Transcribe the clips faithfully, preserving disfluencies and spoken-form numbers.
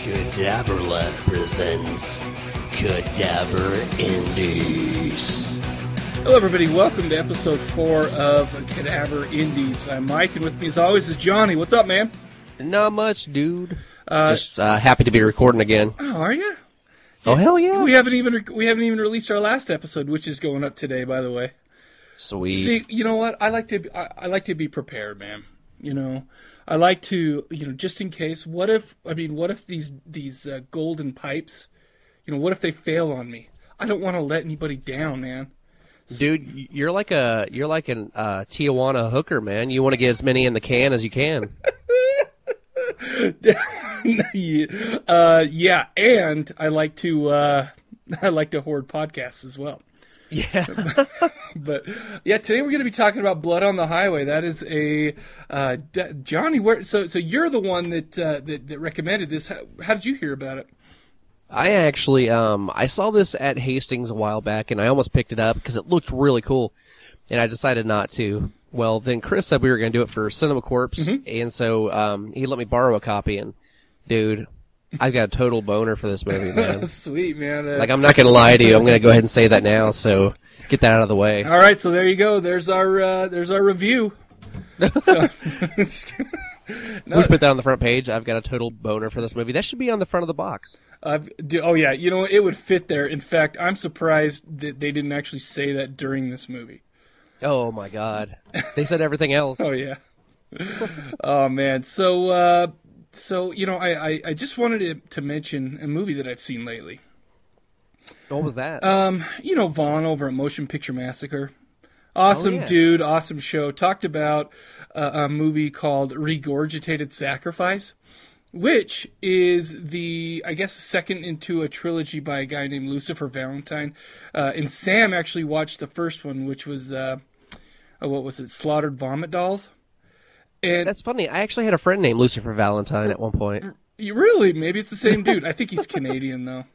Cadaver presents Cadaver Indies. Hello everybody, welcome to episode four of Cadaver Indies. I'm Mike, and with me as always is Johnny. What's up, man? Not much, dude. Uh, Just uh, happy to be recording again. Oh, are you? Oh, hell yeah. We haven't even we haven't even released our last episode, which is going up today, by the way. Sweet. See, you know what? I like to be, I, I like to be prepared, man. You know, I like to, you know, just in case. What if? I mean, what if these these uh, golden pipes? You know, what if they fail on me? I don't want to let anybody down, man. Dude, you're like a you're like an uh, Tijuana hooker, man. You want to get as many in the can as you can. uh, yeah, and I like to uh, I like to hoard podcasts as well. Yeah. But yeah, today we're going to be talking about Blood on the Highway. That is a uh, D- Johnny. Where so so you're the one that uh, that, that recommended this. How, how did you hear about it? I actually um I saw this at Hastings a while back, and I almost picked it up because it looked really cool, and I decided not to. Well, then Chris said we were going to do it for Cinema Corps, mm-hmm. and so um he let me borrow a copy, and dude, I've got a total boner for this movie, man. Sweet, man. Uh, like, I'm not going to lie to you. I'm going to go ahead and say that now, so get that out of the way. All right, so there you go. There's our uh, there's our review. So, no, we should put that on the front page. I've got a total boner for this movie. That should be on the front of the box. Uh, do, oh, yeah. You know, it would fit there. In fact, I'm surprised that they didn't actually say that during this movie. Oh, my God. They said everything else. Oh, yeah. Oh, man. So, uh, so you know, I, I, I just wanted to, to mention a movie that I've seen lately. What was that? Um, you know, Vaughn over at Motion Picture Massacre. Awesome oh, yeah. dude, awesome show. Talked about uh, a movie called Regurgitated Sacrifice, which is the, I guess, second into a trilogy by a guy named Lucifer Valentine. Uh, and Sam actually watched the first one, which was, uh, uh, what was it, Slaughtered Vomit Dolls. And that's funny. I actually had a friend named Lucifer Valentine at one point. You really? Maybe it's the same dude. I think he's Canadian, though.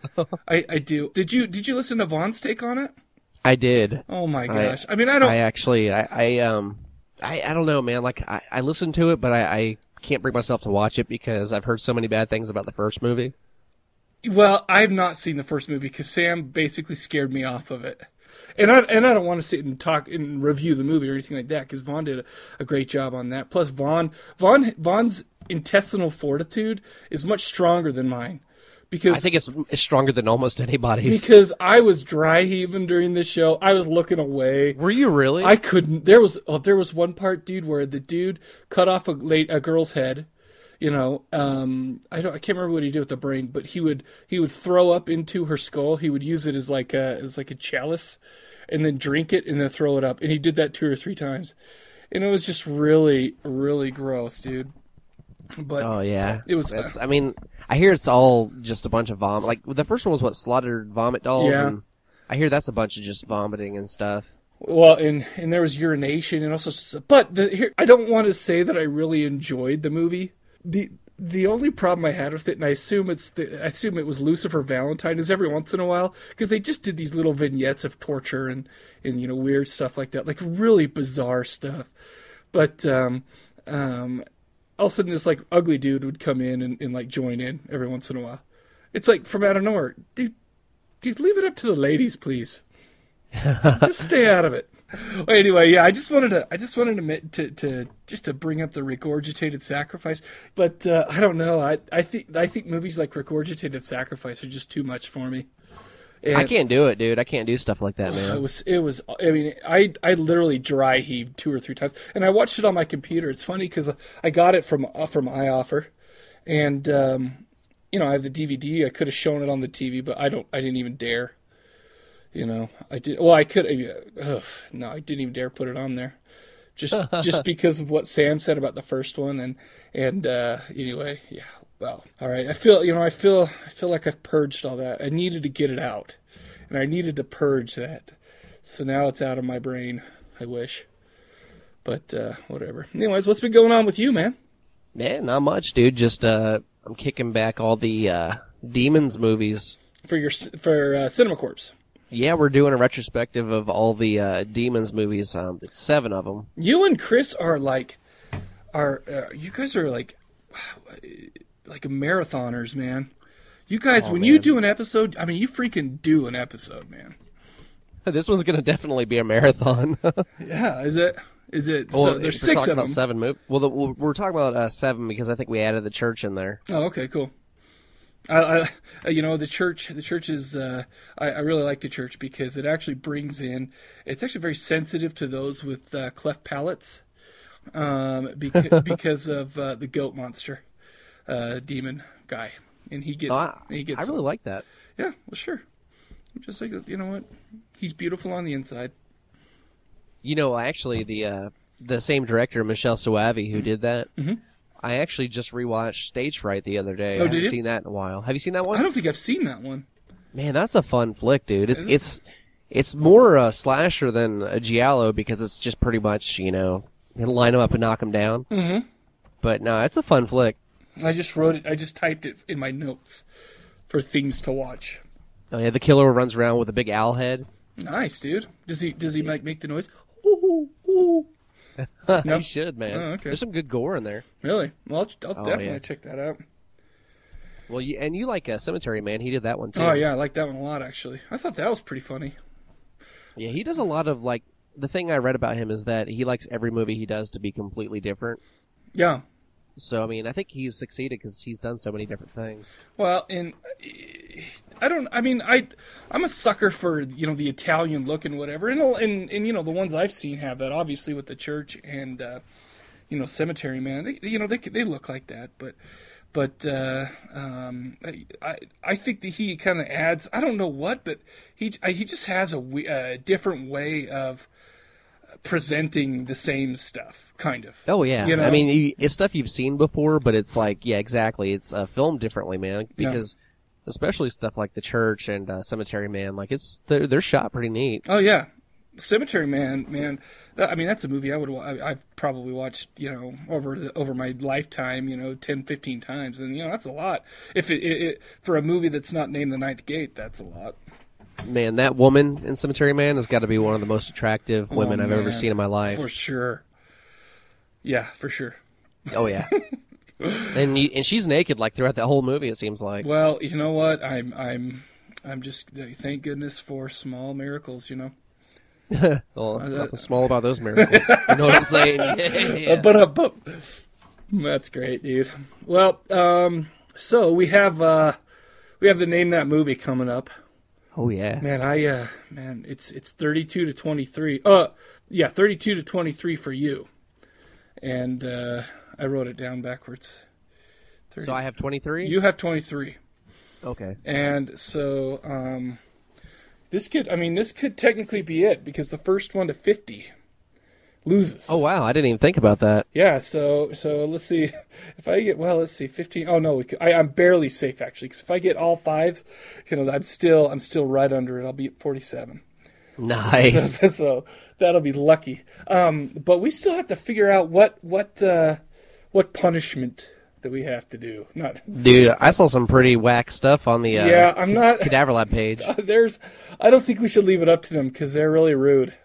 I, I do. Did you Did you listen to Vaughn's take on it? I did. Oh my gosh! I, I mean, I don't. I actually, I, I um, I, I don't know, man. Like, I, I listened to it, but I, I can't bring myself to watch it because I've heard so many bad things about the first movie. Well, I've not seen the first movie because Sam basically scared me off of it, and I and I don't want to sit and talk and review the movie or anything like that because Vaughn did a, a great job on that. Plus, Vaughn, Vaughn, Vaughn's intestinal fortitude is much stronger than mine. Because, I think it's, it's stronger than almost anybody's. Because I was dry heaving during this show. I was looking away. Were you really? I couldn't. There was oh, there was one part, dude, where the dude cut off a late a girl's head. You know, um, I don't. I can't remember what he did with the brain, but he would he would throw up into her skull. He would use it as like a as like a chalice, and then drink it and then throw it up. And he did that two or three times, and it was just really really gross, dude. But oh yeah, it was. That's, I mean. I hear it's all just a bunch of vomit. Like, the first one was, what, Slaughtered Vomit Dolls? Yeah. And I hear that's a bunch of just vomiting and stuff. Well, and, and there was urination and also... But the, here, I don't want to say that I really enjoyed the movie. The the only problem I had with it, and I assume it's the, I assume it was Lucifer Valentine, is every once in a while, because they just did these little vignettes of torture and, and, you know, weird stuff like that. Like, really bizarre stuff. But, um... um all of a sudden, this, like, ugly dude would come in and, and, like, join in every once in a while. It's, like, from out of nowhere. Dude, dude, leave it up to the ladies, please. Just stay out of it. Well, anyway, yeah, I just wanted to, I just wanted to, to, to just to bring up the Regurgitated Sacrifice. But, uh, I don't know. I, I think, I think movies like Regurgitated Sacrifice are just too much for me. And I can't do it, dude. I can't do stuff like that, man. It was, it was, I mean, I, I literally dry heaved two or three times. And I watched it on my computer. It's funny because I got it from, from iOffer. And, um, you know, I have the D V D. I could have shown it on the T V, but I don't, I didn't even dare. You know, I did, well, I could, ugh, no, I didn't even dare put it on there. Just, just because of what Sam said about the first one. And, and, uh, anyway, yeah. Well, all right. I feel, you know, I feel, I feel like I've purged all that. I needed to get it out, and I needed to purge that. So now it's out of my brain. I wish, but uh, whatever. Anyways, what's been going on with you, man? Yeah, not much, dude. Just uh, I'm kicking back all the uh, Demons movies for your for uh, Cinema Corps. Yeah, we're doing a retrospective of all the uh, Demons movies. Um, it's seven of them. You and Chris are like, are uh, you guys are like. like marathoners, man. You guys, Oh, when man. you do an episode, I mean, you freaking do an episode, man. This one's going to definitely be a marathon. Yeah, is it? Is it? Well, so there's if we're six talking of about them. seven mov- Well, the, we're talking about uh, seven because I think we added the church in there. Oh, okay, cool. I, I, you know, the church. The church is. Uh, I, I really like the church because it actually brings in. It's actually very sensitive to those with uh, cleft palates, um, because, because of uh, the goat monster, uh, demon guy, and he gets. Oh, I, he gets. I really like that. Yeah, well, sure. Just like, you know what, he's beautiful on the inside. You know, actually, the uh, the same director, Michelle Soavi, who did that. Mhm. I actually just rewatched Stage Fright the other day. Oh, I did haven't you? seen that in a while. Have you seen that one? I don't think I've seen that one. Man, that's a fun flick, dude. It's Is it? it's it's more a slasher than a giallo because it's just pretty much, you know, you line them up and knock them down. Mm-hmm. But no, it's a fun flick. I just wrote it. I just typed it in my notes for things to watch. Oh yeah, the killer runs around with a big owl head. Nice, dude. Does he? Does he like make the noise? Ooh, ooh. Nope. He should, man. Oh, okay. There's some good gore in there. Really? Well, I'll, I'll Oh, definitely yeah. check that out. Well, you, and you like a Cemetery Man? He did that one too. Oh yeah, I like that one a lot actually. I thought that was pretty funny. Yeah, he does a lot of like. The thing I read about him is that he likes every movie he does to be completely different. Yeah. So I mean, I think he's succeeded because he's done so many different things. Well, and I don't. I mean, I I'm a sucker for you know the Italian look and whatever, and and and you know the ones I've seen have that obviously with the church and uh, you know Cemetery Man. They, you know they they look like that, but but uh, um, I I I think that he kind of adds. I don't know what, but he he just has a, we- a different way of presenting the same stuff, kind of. Oh yeah, You know? I mean, you- it's stuff you've seen before, but it's like, yeah, exactly. It's uh, filmed differently, man. Yeah. Because especially stuff like The Church and uh, Cemetery Man, like it's they're they're shot pretty neat. Oh yeah, Cemetery Man, man. That, I mean, that's a movie I would. wa- I, I've probably watched, you know, over the, over my lifetime, you know, ten, fifteen times, and you know, that's a lot. If it, it, it for a movie that's not named The Ninth Gate, that's a lot. Man, that woman in Cemetery Man has got to be one of the most attractive women Oh, I've ever man. seen in my life. For sure. Yeah, for sure. Oh yeah, and you, and she's naked like throughout the whole movie. It seems like. Well, you know what? I'm I'm I'm just thank goodness for small miracles. You know. Well, that- nothing small about those miracles. You know what I'm saying? Yeah. Uh, but, uh, but that's great, dude. Well, um, so we have uh, we have the Name That Movie coming up. Oh yeah. Man, I uh, man, it's it's thirty-two to twenty-three. Uh, yeah, thirty-two to twenty-three for you. And uh, I wrote it down backwards. thirty So I have twenty-three. You have twenty-three, Okay. and so um, this could, I mean, this could technically be it because the first one to fifty loses. Oh wow, I didn't even think about that. Yeah, so so let's see if I get well. Let's see, fifteen. Oh no, we could, I, I'm barely safe actually. Because if I get all fives, you know, I'm still I'm still right under it. I'll be at forty-seven. Nice. So that'll be lucky. Um, but we still have to figure out what what uh, what punishment that we have to do. Not Dude, I saw some pretty whack stuff on the uh, yeah, I'm not. Cadaver Lab page. There's. I don't think we should leave it up to them because they're really rude.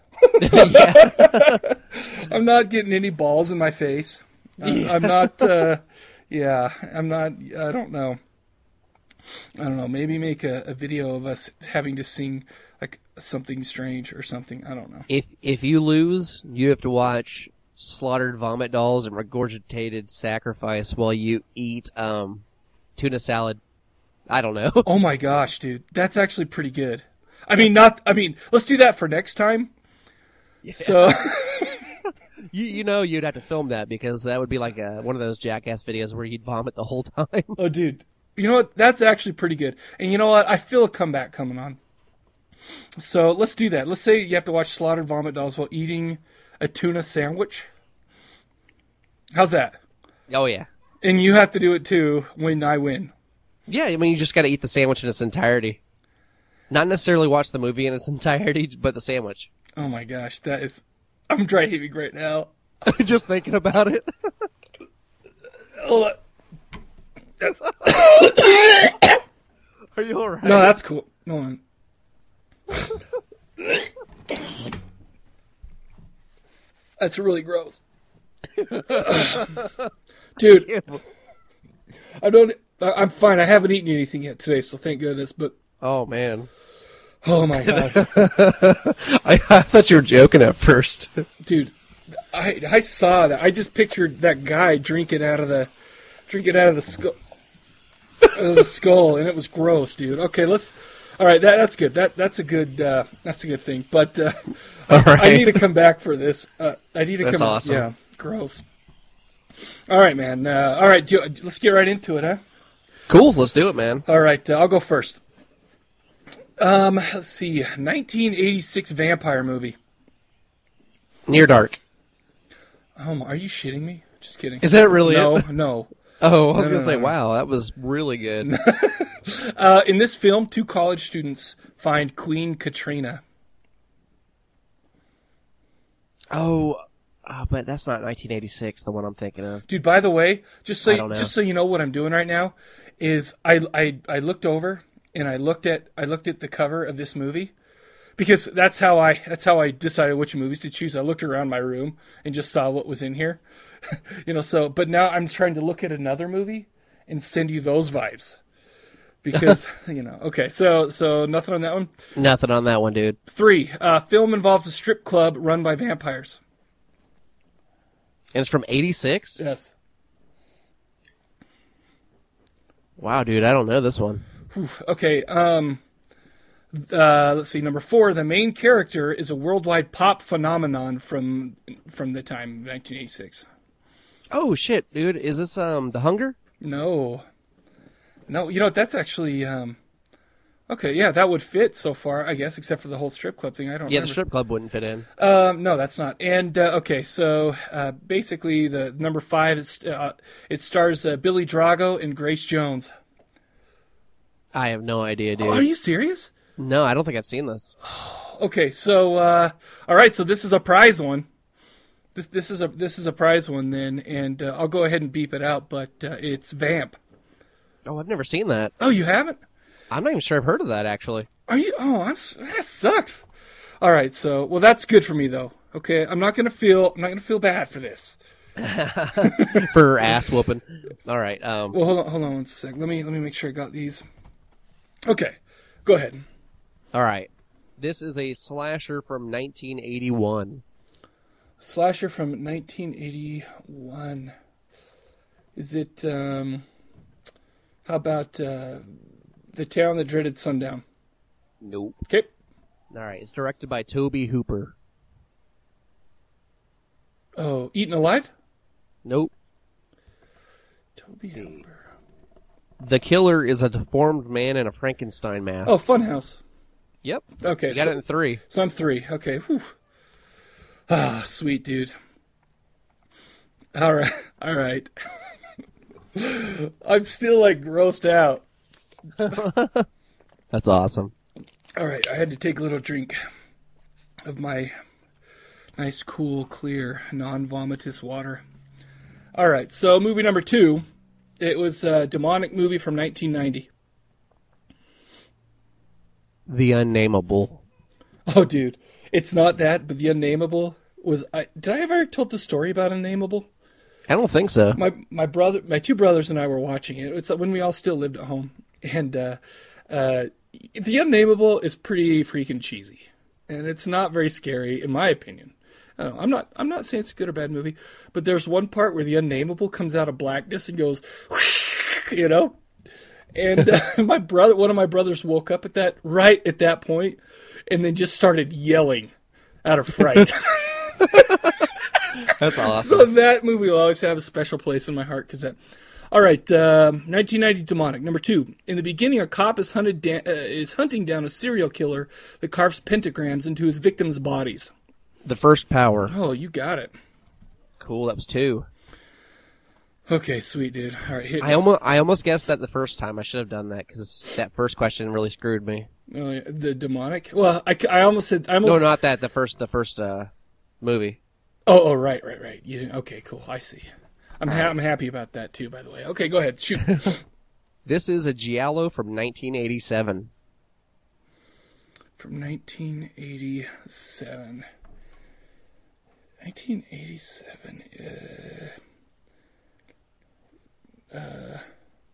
I'm not getting any balls in my face. I'm, I'm not. Uh, yeah, I'm not. I don't know. I don't know. Maybe make a, a video of us having to sing like something strange or something. I don't know. If if you lose, you have to watch slaughtered vomit dolls and regurgitated sacrifice while you eat um, tuna salad. I don't know. Oh my gosh, dude, that's actually pretty good. I mean, not. I mean, let's do that for next time. So. you you know you'd have to film that because that would be like a, one of those jackass videos where you'd vomit the whole time. Oh, dude. You know what? That's actually pretty good. And you know what? I feel a comeback coming on. So let's do that. Let's say you have to watch Slaughtered Vomit Dolls while eating a tuna sandwich. How's that? Oh yeah. And you have to do it too when I win. Yeah, I mean you just got to eat the sandwich in its entirety. Not necessarily watch the movie in its entirety, but the sandwich. Oh my gosh, that is... I'm dry heaving right now. Just thinking about it. Hold on. That's... Are you alright? No, that's cool. Hold on. That's really gross. Dude, I don't. I- I'm fine. I haven't eaten anything yet today, so thank goodness. But Oh man, oh my god, I, I thought you were joking at first. dude, I I saw that. I just pictured that guy drinking out of the drinking out of the skull, out of the skull, and it was gross, dude. Okay, let's. All right, that that's good. That that's a good uh, that's a good thing. But uh, I, All right. I need to come back for this. Uh, I need to That's come. awesome. Yeah, gross. All right, man. Uh, all right, do, let's get right into it, huh? Cool, let's do it, man. All right, uh, I'll go first. Um, let's see, nineteen eighty-six vampire movie. Near Dark. Oh, my- are you shitting me? Just kidding. Is that really no, it? no. Oh, I was No, gonna no, say, no. wow, that was really good. Uh, in this film, two college students find Queen Katrina. oh, oh, but that's not nineteen eighty-six, the one I'm thinking of. Dude, by the way, just so I don't know. just so you know what I'm doing right now is I, I I looked over and I looked at I looked at the cover of this movie because that's how I that's how I decided which movies to choose. I looked around my room and just saw what was in here. You know, so but now I'm trying to look at another movie and send you those vibes. Because, you know, okay, so so nothing on that one. Nothing on that one, dude. Three, uh, film involves a strip club run by vampires. And it's from eighty-six? Yes. Wow, dude, I don't know this one. Okay, um, uh, let's see, number four, the main character is a worldwide pop phenomenon from from the time, nineteen eighty-six. Oh, shit, dude. Is this, um, The Hunger? No. No, you know, that's actually, um, okay, yeah, that would fit so far, I guess, except for the whole strip club thing. I don't Yeah, remember. the strip club wouldn't fit in. Um, no, that's not. And uh, okay, so uh, basically, the number five is uh, it stars uh, Billy Drago and Grace Jones. I have no idea, dude. Oh, are you serious? No, I don't think I've seen this. Okay, so uh, all right, so this is a prize one. This this is a this is a prize one then, and uh, I'll go ahead and beep it out. But uh, it's Vamp. Oh, I've never seen that. Oh, you haven't? I'm not even sure I've heard of that, actually. Are you? Oh, I'm, s- that sucks. All right, so well, that's good for me though. Okay, I'm not gonna feel I'm not gonna feel bad for this. For ass whooping. All right. Um, Well, hold on, hold on one sec. Let me let me make sure I got these. Okay, go ahead. all right. This is a slasher from nineteen eighty-one. Slasher from nineteen eighty-one. Is it? Um, how about uh, The Town That Dreaded Sundown? Nope. Okay. All right. It's directed by Toby Hooper. Oh, Eaten Alive? Nope. Toby see. Hooper. The killer is a deformed man in a Frankenstein mask. Oh, Funhouse. Yep. Okay, You got so, it in three. so I'm three. Okay. Whew. Ah, sweet dude. All right. All right. I'm still like grossed out. That's awesome. All right, I had to take a little drink of my nice, cool, clear, non-vomitous water. All right, so movie number two, it was a demonic movie from nineteen ninety. The Unnameable. Oh, dude, it's not that, but The Unnameable was. I, did I ever told the story about Unnameable? I don't think so. My my brother, my two brothers, and I were watching it. It's when we all still lived at home, and uh, uh, The Unnameable is pretty freaking cheesy, and it's not very scary, in my opinion. I don't know, I'm not I'm not saying it's a good or bad movie, but there's one part where the Unnameable comes out of blackness and goes, you know, and uh, my brother, one of my brothers, woke up at that right at that point, and then just started yelling out of fright. That's awesome. So that movie will always have a special place in my heart because that. All right, um, nineteen ninety demonic number two. In the beginning, a cop is hunted da- uh, is hunting down a serial killer that carves pentagrams into his victims' bodies. The First Power. Oh, you got it. Cool. That was two. Okay, sweet dude. All right, hit I almost I almost guessed that the first time. I should have done that because that first question really screwed me. oh, yeah, the demonic. Well, I, I almost said I almost. No, not that. The first the first uh, movie. Oh, oh, right, right, right. You didn't, okay, cool. I see. I'm ha- I'm happy about that too. By the way. Okay, go ahead. Shoot. This is a giallo from nineteen eighty-seven. From nineteen eighty-seven. nineteen eighty-seven. Uh, uh,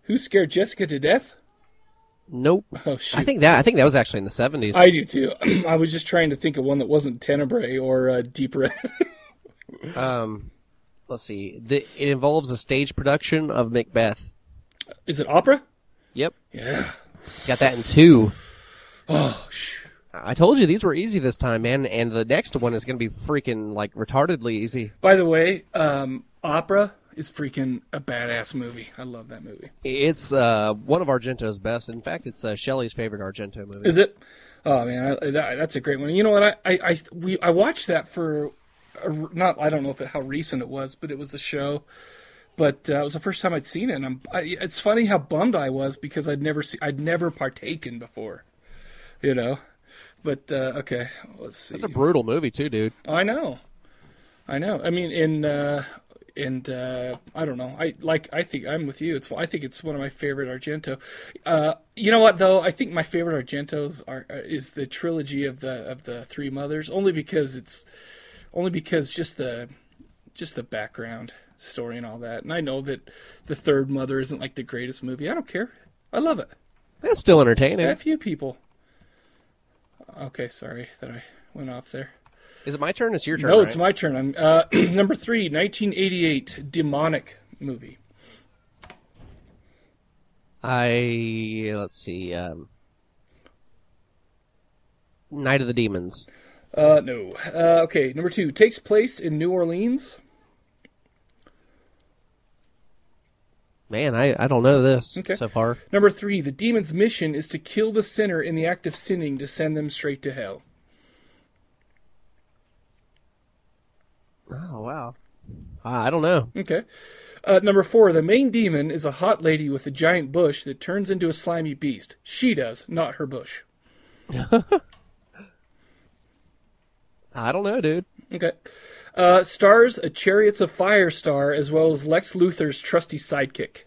Who Scared Jessica to Death? Nope. Oh, shoot. I think that I think that was actually in the seventies. I do too. I was just trying to think of one that wasn't Tenebrae or uh, Deep Red. um, let's see. The, it involves a stage production of Macbeth. Is it opera? Yep. Yeah. Got that in two. Oh, shoot. I told you these were easy this time, man, and the next one is going to be freaking, like, retardedly easy. By the way, um, opera is freaking a badass movie. I love that movie. It's uh, one of Argento's best. In fact, it's uh, Shelley's favorite Argento movie. Is it? Oh man, I, that, that's a great one. You know what? I I I, we, I watched that for a, not I don't know if it, how recent it was, but it was a show. But uh, it was the first time I'd seen it. And I'm, I, it's funny how bummed I was because I'd never see, I'd never partaken before. You know. But uh, okay, let's see. It's a brutal movie too, dude. I know, I know. I mean, in uh, and uh, I don't know. I like. I think I'm with you. It's. I think it's one of my favorite Argento. Uh, you know what though? I think my favorite Argentos are is the trilogy of the of the Three Mothers. Only because it's, only because just the, just the background story and all that. And I know that the third Mother isn't like the greatest movie. I don't care. I love it. It's still entertaining. A few people. Okay, sorry that I went off there. Is it my turn? It's your turn. No, right? it's my turn. I'm uh, number three, nineteen eighty-eight, demonic movie. I let's see. Um, Night of the Demons. Uh, no. Uh, okay, number two, takes place in New Orleans. Man, I, I don't know this Okay. so far. Number three, the demon's mission is to kill the sinner in the act of sinning to send them straight to hell. Oh, wow. I don't know. Okay. Uh, number four, the main demon is a hot lady with a giant bush that turns into a slimy beast. She does, not her bush. I don't know, dude. Okay. Uh, stars a Chariots of Fire star as well as Lex Luthor's trusty sidekick.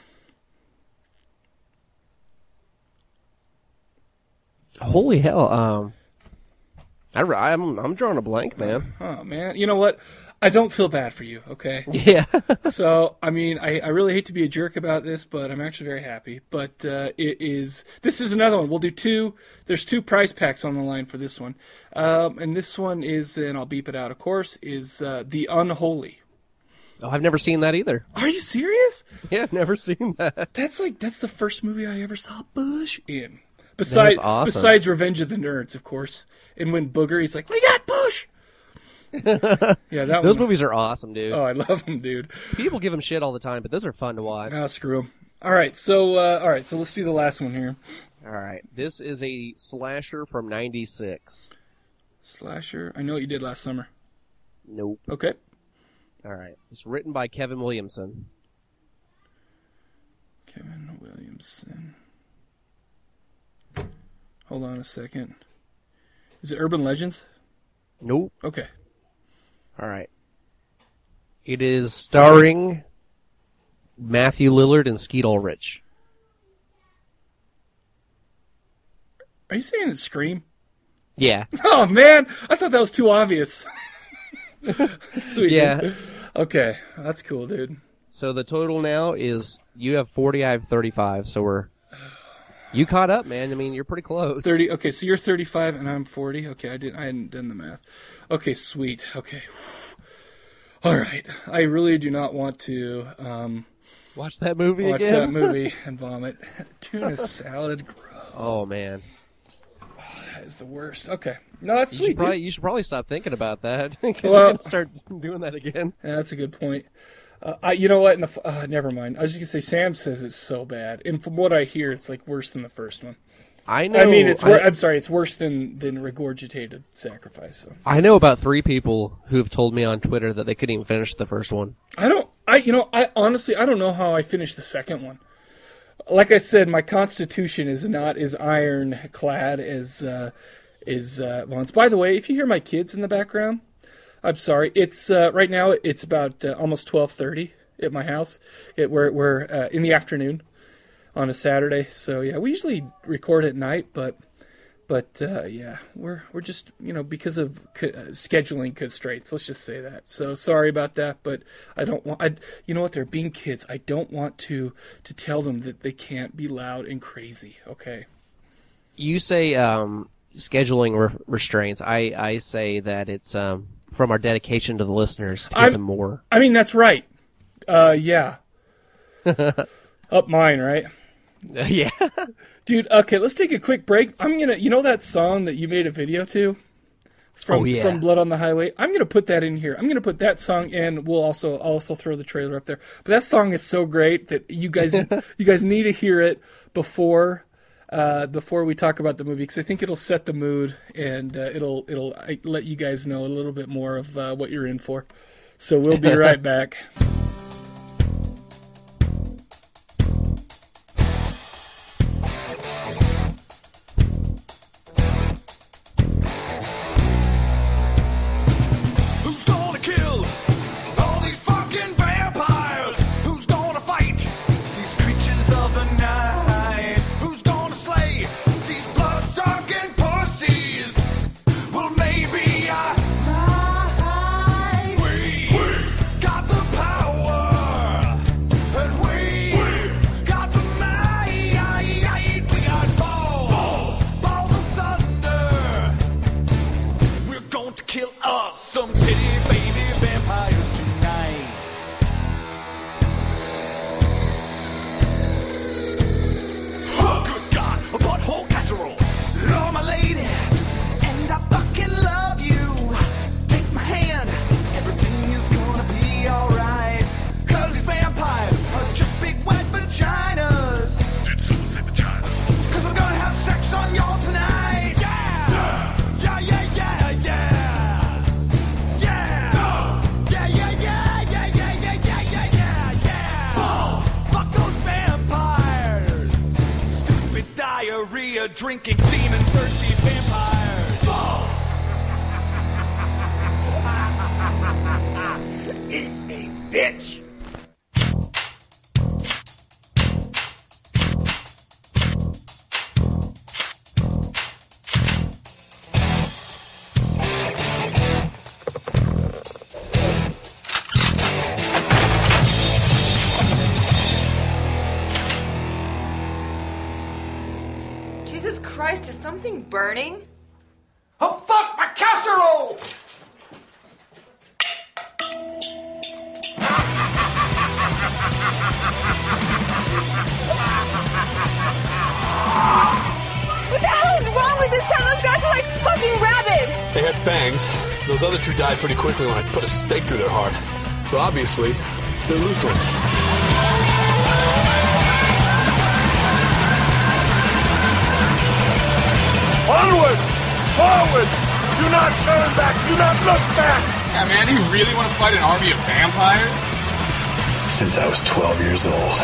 Holy hell. Um, I, I'm, I'm drawing a blank, man. Oh, man. You know what? I don't feel bad for you, okay? Yeah. So, I mean, I, I really hate to be a jerk about this, but I'm actually very happy. But uh, it is, this is another one. We'll do two. There's two prize packs on the line for this one. Um, and this one is, and I'll beep it out, of course, is uh, The Unholy. Oh, I've never seen that either. Are you serious? Yeah, I've never seen that. That's like, that's the first movie I ever saw Bush in. Besides, That's awesome. Besides Revenge of the Nerds, of course. And when Booger, he's like, we got Bush! Yeah, that Those one. movies are awesome, dude. Oh, I love them, dude. People give them shit all the time, but those are fun to watch. Ah, screw them. All right, so uh, all right, so let's do the last one here. All right. This is a slasher from ninety-six. Slasher. I know what you did last summer. Nope. Okay. All right. It's written by Kevin Williamson. Kevin Williamson. Hold on a second. Is it Urban Legends? Nope. Okay. All right. It is starring Matthew Lillard and Skeet Ulrich. Are you saying it's Scream? Yeah. Oh, man. I thought that was too obvious. Sweet. Yeah. Okay. That's cool, dude. So the total now is you have forty, I have thirty-five. So we're you caught up, man. I mean, you're pretty close. thirty. Okay, so you're thirty-five and I'm forty. Okay, I didn't I hadn't done the math. Okay, sweet. Okay. All right. I really do not want to um, Watch that movie watch again. that movie and vomit. Tuna salad, gross. Oh man. That is the worst. Okay. No, that's You sweet, should, probably, dude. you should probably stop thinking about that. Well- Start doing that again. Yeah, that's a good point. Uh, I, you know what? In the, f- uh, never mind. I was just gonna say Sam says it's so bad, and from what I hear, it's like worse than the first one. I know. I mean, it's. Wor- I, I'm sorry, it's worse than than regurgitated sacrifice. So. I know about three people who have told me on Twitter that they couldn't even finish the first one. I don't. I you know. I honestly I don't know how I finished the second one. Like I said, my constitution is not as ironclad as uh, is uh, Vaughn's. By the way, if you hear my kids in the background, I'm sorry. It's uh, right now. It's about uh, almost twelve thirty at my house. It, we're we're uh, in the afternoon on a Saturday. So yeah, we usually record at night, but But uh, yeah, we're we're just you know because of co- uh, scheduling constraints. Let's just say that. So sorry about that, but I don't want. I you know what? They're being kids. I don't want to to tell them that they can't be loud and crazy. Okay. You say um, scheduling re- restraints. I I say that it's um, from our dedication to the listeners to give I'm, them more. I mean that's right. Uh, yeah. Up mine, right? Yeah. Dude, okay, let's take a quick break. I'm gonna, you know that song that you made a video to, from Oh, yeah. from Blood on the Highway. I'm gonna put that in here. I'm gonna put that song in. We'll also I'll also throw the trailer up there. But that song is so great that you guys you guys need to hear it before uh, before we talk about the movie, because I think it'll set the mood and uh, it'll it'll I, let you guys know a little bit more of uh, what you're in for. So we'll be right back. Drinking, semen, thirsty vampires. Eat me, bitch. Jesus Christ, is something burning? Oh, fuck, my casserole! What the hell is wrong with this town? Those guys are like fucking rabid! They had fangs. Those other two died pretty quickly when I put a stake through their heart. So obviously, they're Lutherans. Onward! Forward! Do not turn back! Do not look back! Yeah, man, you really want to fight an army of vampires? Since I was twelve years old.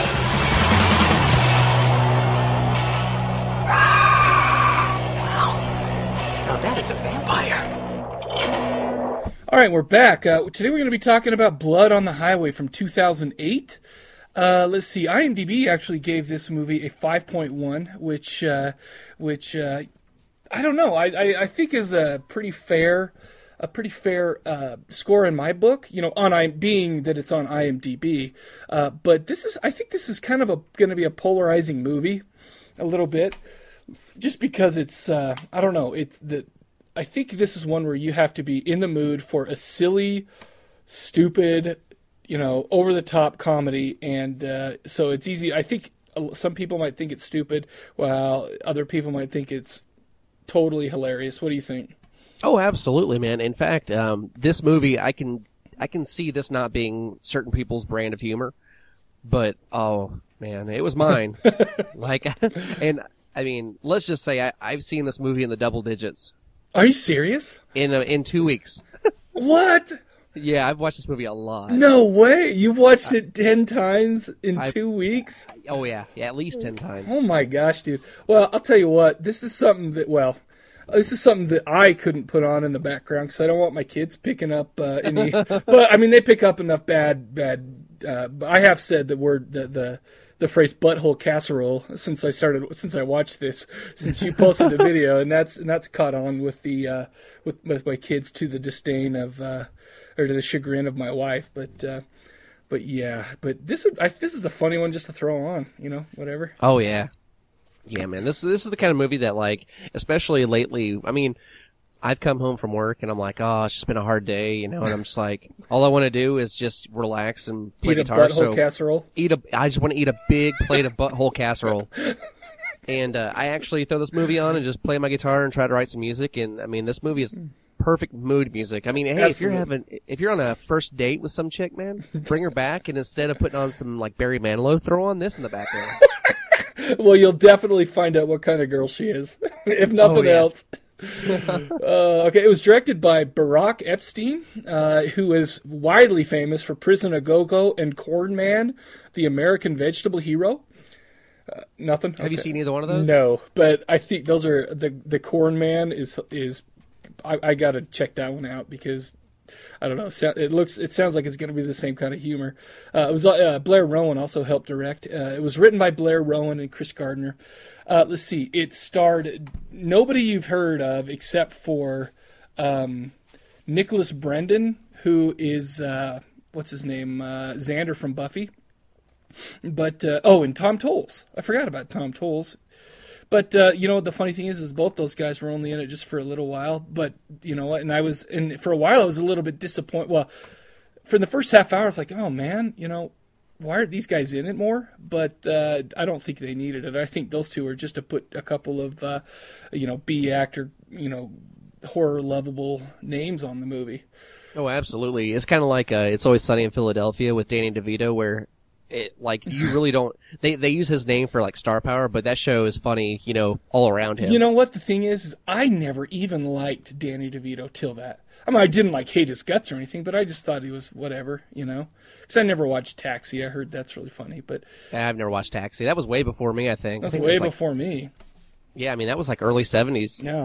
Now that is a vampire. All right, we're back. Uh, today we're going to be talking about Blood on the Highway from two thousand eight. Uh, let's see. IMDb actually gave this movie a five point one, which, uh, which uh, I don't know. I, I, I think is a pretty fair, a pretty fair uh, score in my book. You know, on I, being that it's on IMDb. Uh, but this is, I think, this is kind of a going to be a polarizing movie, a little bit, just because it's. Uh, I don't know. It's the. I think this is one where you have to be in the mood for a silly, stupid, you know, over-the-top comedy, and uh, so it's easy. I think some people might think it's stupid, while other people might think it's totally hilarious. What do you think? Oh, absolutely, man. In fact, um, this movie, I can I can see this not being certain people's brand of humor, but oh man, it was mine. like, and I mean, let's just say I, I've seen this movie in the double digits. Are you serious? In a, in two weeks. What? Yeah, I've watched this movie a lot. No way! You've watched it ten times in I've- two weeks? Oh yeah, yeah, at least ten times. Oh my gosh, dude. Well, I'll tell you what. This is something that, well, this is something that I couldn't put on in the background because I don't want my kids picking up uh, any. But I mean, they pick up enough bad, bad. Uh, I have said that word the the the phrase "butthole casserole" since I started since I watched this since you posted a video, and that's and that's caught on with the uh, with with my kids to the disdain of uh, or to the chagrin of my wife. But uh, but yeah, but this would, I, this is a funny one just to throw on, you know, whatever. Oh yeah, yeah, man. This this is the kind of movie that, like, especially lately. I mean, I've come home from work and I'm like, oh, it's just been a hard day, you know, and I'm just like, all I want to do is just relax and play Eat a guitar. butthole so casserole. Eat a, I just want to eat a big plate of butthole casserole. And uh, I actually throw this movie on and just play my guitar and try to write some music. And I mean, this movie is perfect mood music. I mean, hey, Absolutely. if you're having, if you're on a first date with some chick, man, bring her back, and instead of putting on some like Barry Manilow, throw on this in the background. Well, you'll definitely find out what kind of girl she is, if nothing Oh, yeah. else. uh, okay, it was directed by Barack Epstein, uh, who is widely famous for Prison a Go-Go and Corn Man, the American vegetable hero. Uh, nothing. Have you Okay. seen either one of those? No, but I think those are the the Corn Man is is. I, I got to check that one out because I don't know. It looks, it sounds like it's going to be the same kind of humor. Uh, it was uh, Blair Rowan also helped direct. Uh, it was written by Blair Rowan and Chris Gardner. Uh, let's see. It starred nobody you've heard of except for um, Nicholas Brendan, who is uh, what's his name, uh, Xander from Buffy. But uh, oh, and Tom Tolles. I forgot about Tom Tolles. But uh, you know what the funny thing is, is both those guys were only in it just for a little while. But you know what? And I was, and for a while I was a little bit disappointed. Well, for the first half hour, I was like, oh man, you know, why aren't these guys in it more? But uh, I don't think they needed it. I think those two are just to put a couple of, uh, you know, B actor, you know, horror lovable names on the movie. Oh, absolutely. It's kind of like uh, It's Always Sunny in Philadelphia with Danny DeVito, where it, like, you really don't, they, they use his name for, like, star power, but that show is funny, you know, all around him. You know what the thing is, is I never even liked Danny DeVito till that. I mean, I didn't like hate his guts or anything, but I just thought he was whatever, you know? Because I never watched Taxi. I heard that's really funny, but I've never watched Taxi. That was way before me, I think. that's I think it way was, like- before me. Yeah, I mean, that was like early seventies. Yeah.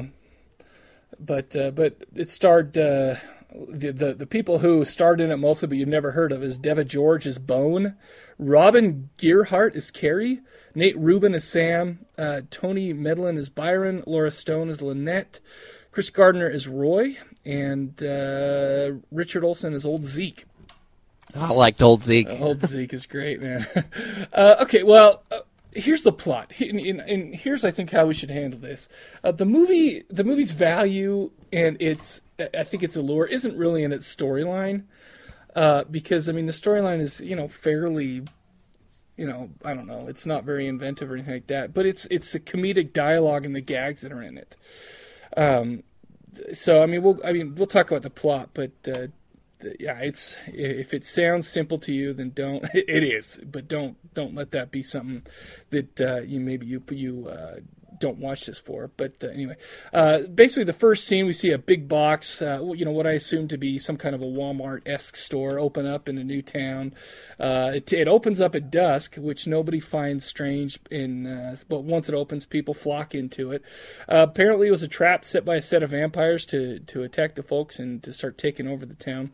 But uh, but it starred, uh, the, the the people who starred in it mostly, but you've never heard of, is Deva George as Bone, Robin Gearhart as Carrie, Nate Rubin as Sam, uh, Tony Medlin as Byron, Laura Stone as Lynette, Chris Gardner as Roy, and uh, Richard Olsen as Old Zeke. I liked Old Zeke. Old Zeke is great, man. uh, okay, well, uh, here's the plot, and, and, and here's I think how we should handle this. Uh, the movie, the movie's value and its, I think its allure isn't really in its storyline, uh, because I mean the storyline is, you know, fairly, you know, I don't know, it's not very inventive or anything like that, but it's it's the comedic dialogue and the gags that are in it. Um, so I mean we'll I mean we'll talk about the plot, but. Uh, Yeah, it's if it sounds simple to you, then don't. It is, but don't don't let that be something that uh, you maybe you you uh, don't watch this for. But uh, anyway, uh, basically the first scene we see a big box, uh, you know what I assume to be some kind of a Walmart-esque store open up in a new town. Uh, it, it opens up at dusk, which nobody finds strange. In uh, but once it opens, people flock into it. Uh, apparently, it was a trap set by a set of vampires to to attack the folks and to start taking over the town.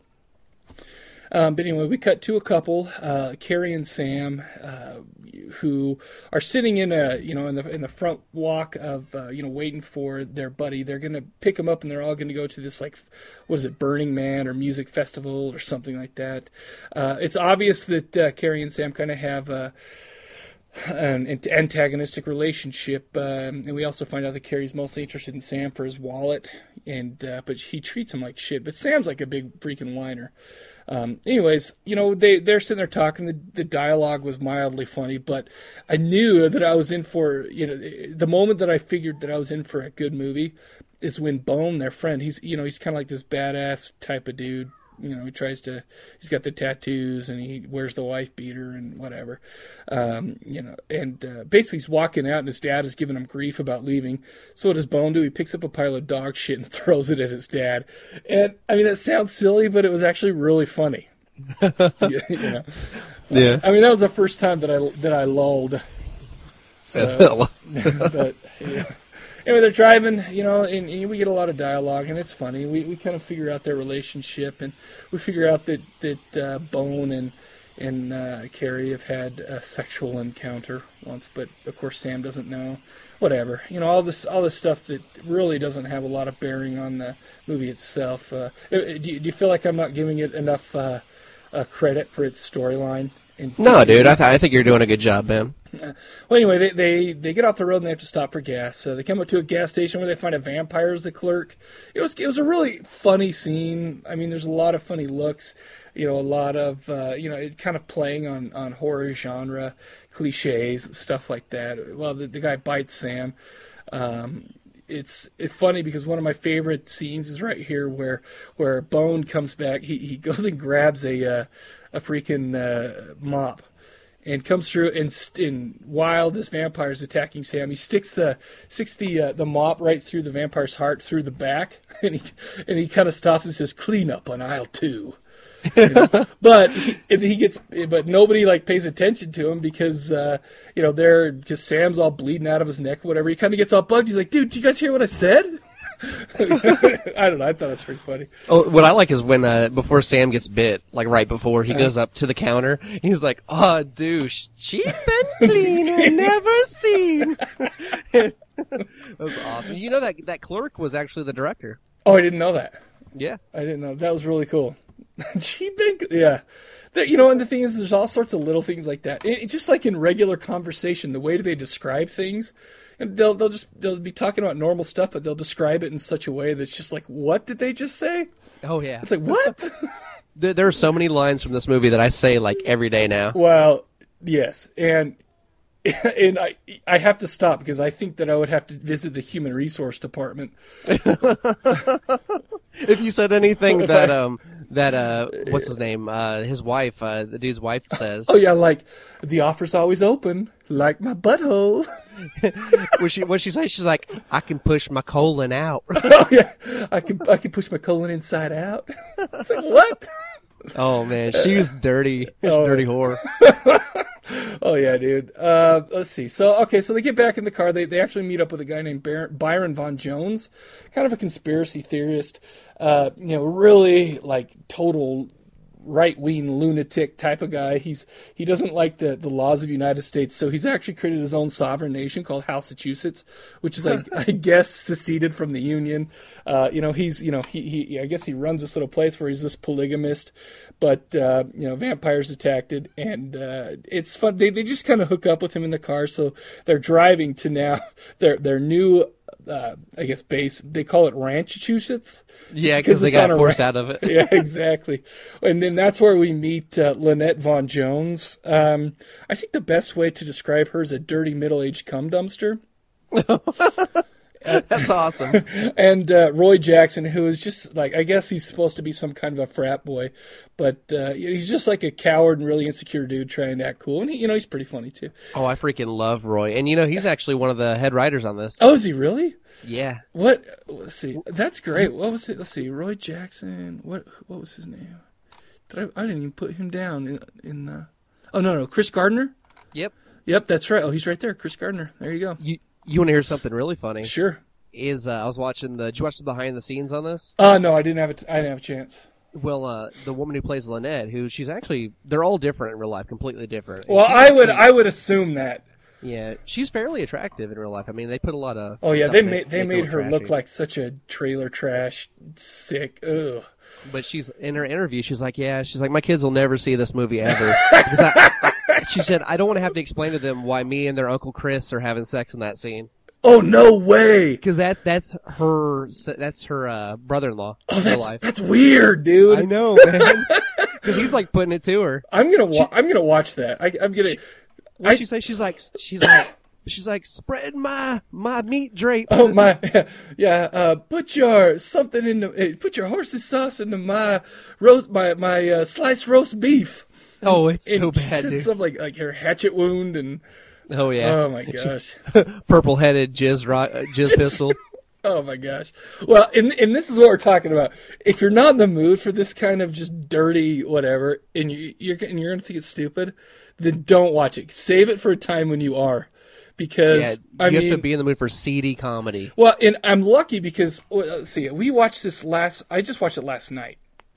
Um, but anyway, we cut to a couple, uh, Carrie and Sam, uh, who are sitting in a, you know, in the in the front walk of, uh, you know, waiting for their buddy. They're gonna pick him up, and they're all gonna go to this like, what is it, Burning Man or music festival or something like that. Uh, it's obvious that uh, Carrie and Sam kind of have a, an antagonistic relationship, um, and we also find out that Carrie's mostly interested in Sam for his wallet, and uh, but he treats him like shit. But Sam's like a big freaking whiner. Um, anyways, you know, they, they're sitting there talking. The, the dialogue was mildly funny, but I knew that I was in for, you know, the moment that I figured that I was in for a good movie is when Bone, their friend, he's, you know, he's kind of like this badass type of dude. You know, he tries to, he's got the tattoos and he wears the wife beater and whatever. Um, you know, and uh, basically he's walking out and his dad is giving him grief about leaving. So what does Bone do? He picks up a pile of dog shit and throws it at his dad. And I mean, that sounds silly, but it was actually really funny. you, you know? Yeah. I mean, that was the first time that I, that I lulled. So, but, yeah. Anyway, they're driving, you know, and, and we get a lot of dialogue, and it's funny. We we kind of figure out their relationship, and we figure out that that uh, Bone and and uh, Carrie have had a sexual encounter once, but of course Sam doesn't know. Whatever, you know, all this all this stuff that really doesn't have a lot of bearing on the movie itself. Uh, do, you, do you feel like I'm not giving it enough uh, uh, credit for its storyline? No, dude, I, th- I think you're doing a good job, man. Uh, well, anyway, they, they they get off the road and they have to stop for gas. Uh, they come up to a gas station where they find a vampire as the clerk. It was it was a really funny scene. I mean, there's a lot of funny looks. You know, a lot of uh, you know, it kind of playing on, on horror genre cliches, stuff like that. Well, the, the guy bites Sam. Um, it's it's funny because one of my favorite scenes is right here where where Bone comes back. He he goes and grabs a uh, a freaking uh, mop. And comes through, and, st- and while this vampire is attacking Sam, he sticks the sticks the uh, the mop right through the vampire's heart through the back, and he and he kind of stops and says, "Clean up on aisle two." You know? But he, and he gets, but nobody like pays attention to him because uh, you know they're just Sam's all bleeding out of his neck, or whatever. He kind of gets all bugged. He's like, "Dude, do you guys hear what I said?" I don't know. I thought it was pretty funny. Oh, what I like is when uh, before Sam gets bit, like right before he goes up to the counter, he's like, "Oh, douche, cheap and clean and never seen." That's awesome. You know that that clerk was actually the director. Oh, I didn't know that. Yeah, I didn't know. That was really cool. Cheap and yeah. There, you know, and the thing is, there's all sorts of little things like that. It, it's just like in regular conversation, the way they describe things. And they'll they'll just they'll be talking about normal stuff, but they'll describe it in such a way that's just like, what did they just say? Oh yeah, it's like what? there, there are so many lines from this movie that I say like every day now. Well, yes, and and I I have to stop because I think that I would have to visit the human resource department if you said anything if that I, um that uh what's his name uh his wife uh the dude's wife says. Oh yeah, like the offer's always open, like my butthole. What she what she say? She's like, I can push my colon out. Oh yeah, I can I can push my colon inside out. It's like what? Oh man, she was dirty. She's Oh. dirty whore. Oh yeah, dude. Uh, let's see. So okay, so they get back in the car. They they actually meet up with a guy named Bar- Byron Von Jones, kind of a conspiracy theorist. Uh, you know, really like total right-wing lunatic type of guy. He's he doesn't like the, the laws of the United States, so he's actually created his own sovereign nation called Massachusetts, which is, I, I guess, seceded from the Union. Uh, you know, he's you know he, he I guess he runs this little place where he's this polygamist, but uh, you know, vampires attacked it, and uh, it's fun. They they just kind of hook up with him in the car, so they're driving to now their their new. Uh, I guess base. They call it Ranchachusetts. Yeah, because they it's got on a forced ra- out of it. Yeah, exactly. And then that's where we meet uh, Lynette Von Jones. Um, I think the best way to describe her is a dirty middle-aged cum dumpster. That's awesome. And uh, Roy Jackson, who is just like, I guess he's supposed to be some kind of a frat boy, but uh, he's just like a coward and really insecure dude trying to act cool. And he, you know, he's pretty funny too. Oh, I freaking love Roy, and you know he's actually one of the head writers on this. Oh, is he really? Yeah. What? Let's see. That's great. What was it? Let's see. Roy Jackson. What? What was his name? Did I? I didn't even put him down in. in uh... Oh no, no. Chris Gardner. Yep. Yep, that's right. Oh, he's right there. Chris Gardner. There you go. You you want to hear something really funny? Sure. Is uh, I was watching the. Did you watch the behind the scenes on this? Uh no, I didn't have it. I didn't have a chance. Well, uh, the woman who plays Lynette, who she's actually, they're all different in real life, completely different. And Well, she's I would. actually- I would assume that. Yeah, she's fairly attractive in real life. I mean, they put a lot of. Oh yeah, stuff they in made it to they make made her look trashy. like such a trailer trash, sick. Ugh. But she's in her interview. She's like, yeah, she's like, my kids will never see this movie ever. Because I, I, she said, I don't want to have to explain to them why me and their Uncle Chris are having sex in that scene. Oh no way! Because that's that's her that's her uh, brother-in-law Oh, in real that's life. that's weird, dude. I know, man. Because he's like putting it to her. I'm gonna wa- I'm gonna watch that. I, I'm gonna. What I- she say? She's like, she's like, she's like, spread my my meat drapes. Oh my, yeah. Uh, put your something in the. uh, Put your horse's sauce into my roast, my my uh, sliced roast beef. Oh, it's And so she bad, said dude. something like like her hatchet wound and. Oh yeah. Oh my gosh. Purple-headed jizz rock, uh, jizz pistol. Oh my gosh. Well, and and this is what we're talking about. If you're not in the mood for this kind of just dirty whatever, and you you're and you're gonna think it's stupid, then don't watch it. Save it for a time when you are, because Yeah, you I have mean, to be in the mood for seedy comedy. well, and I'm lucky because well, let's see, we watched this last. I just watched it last night,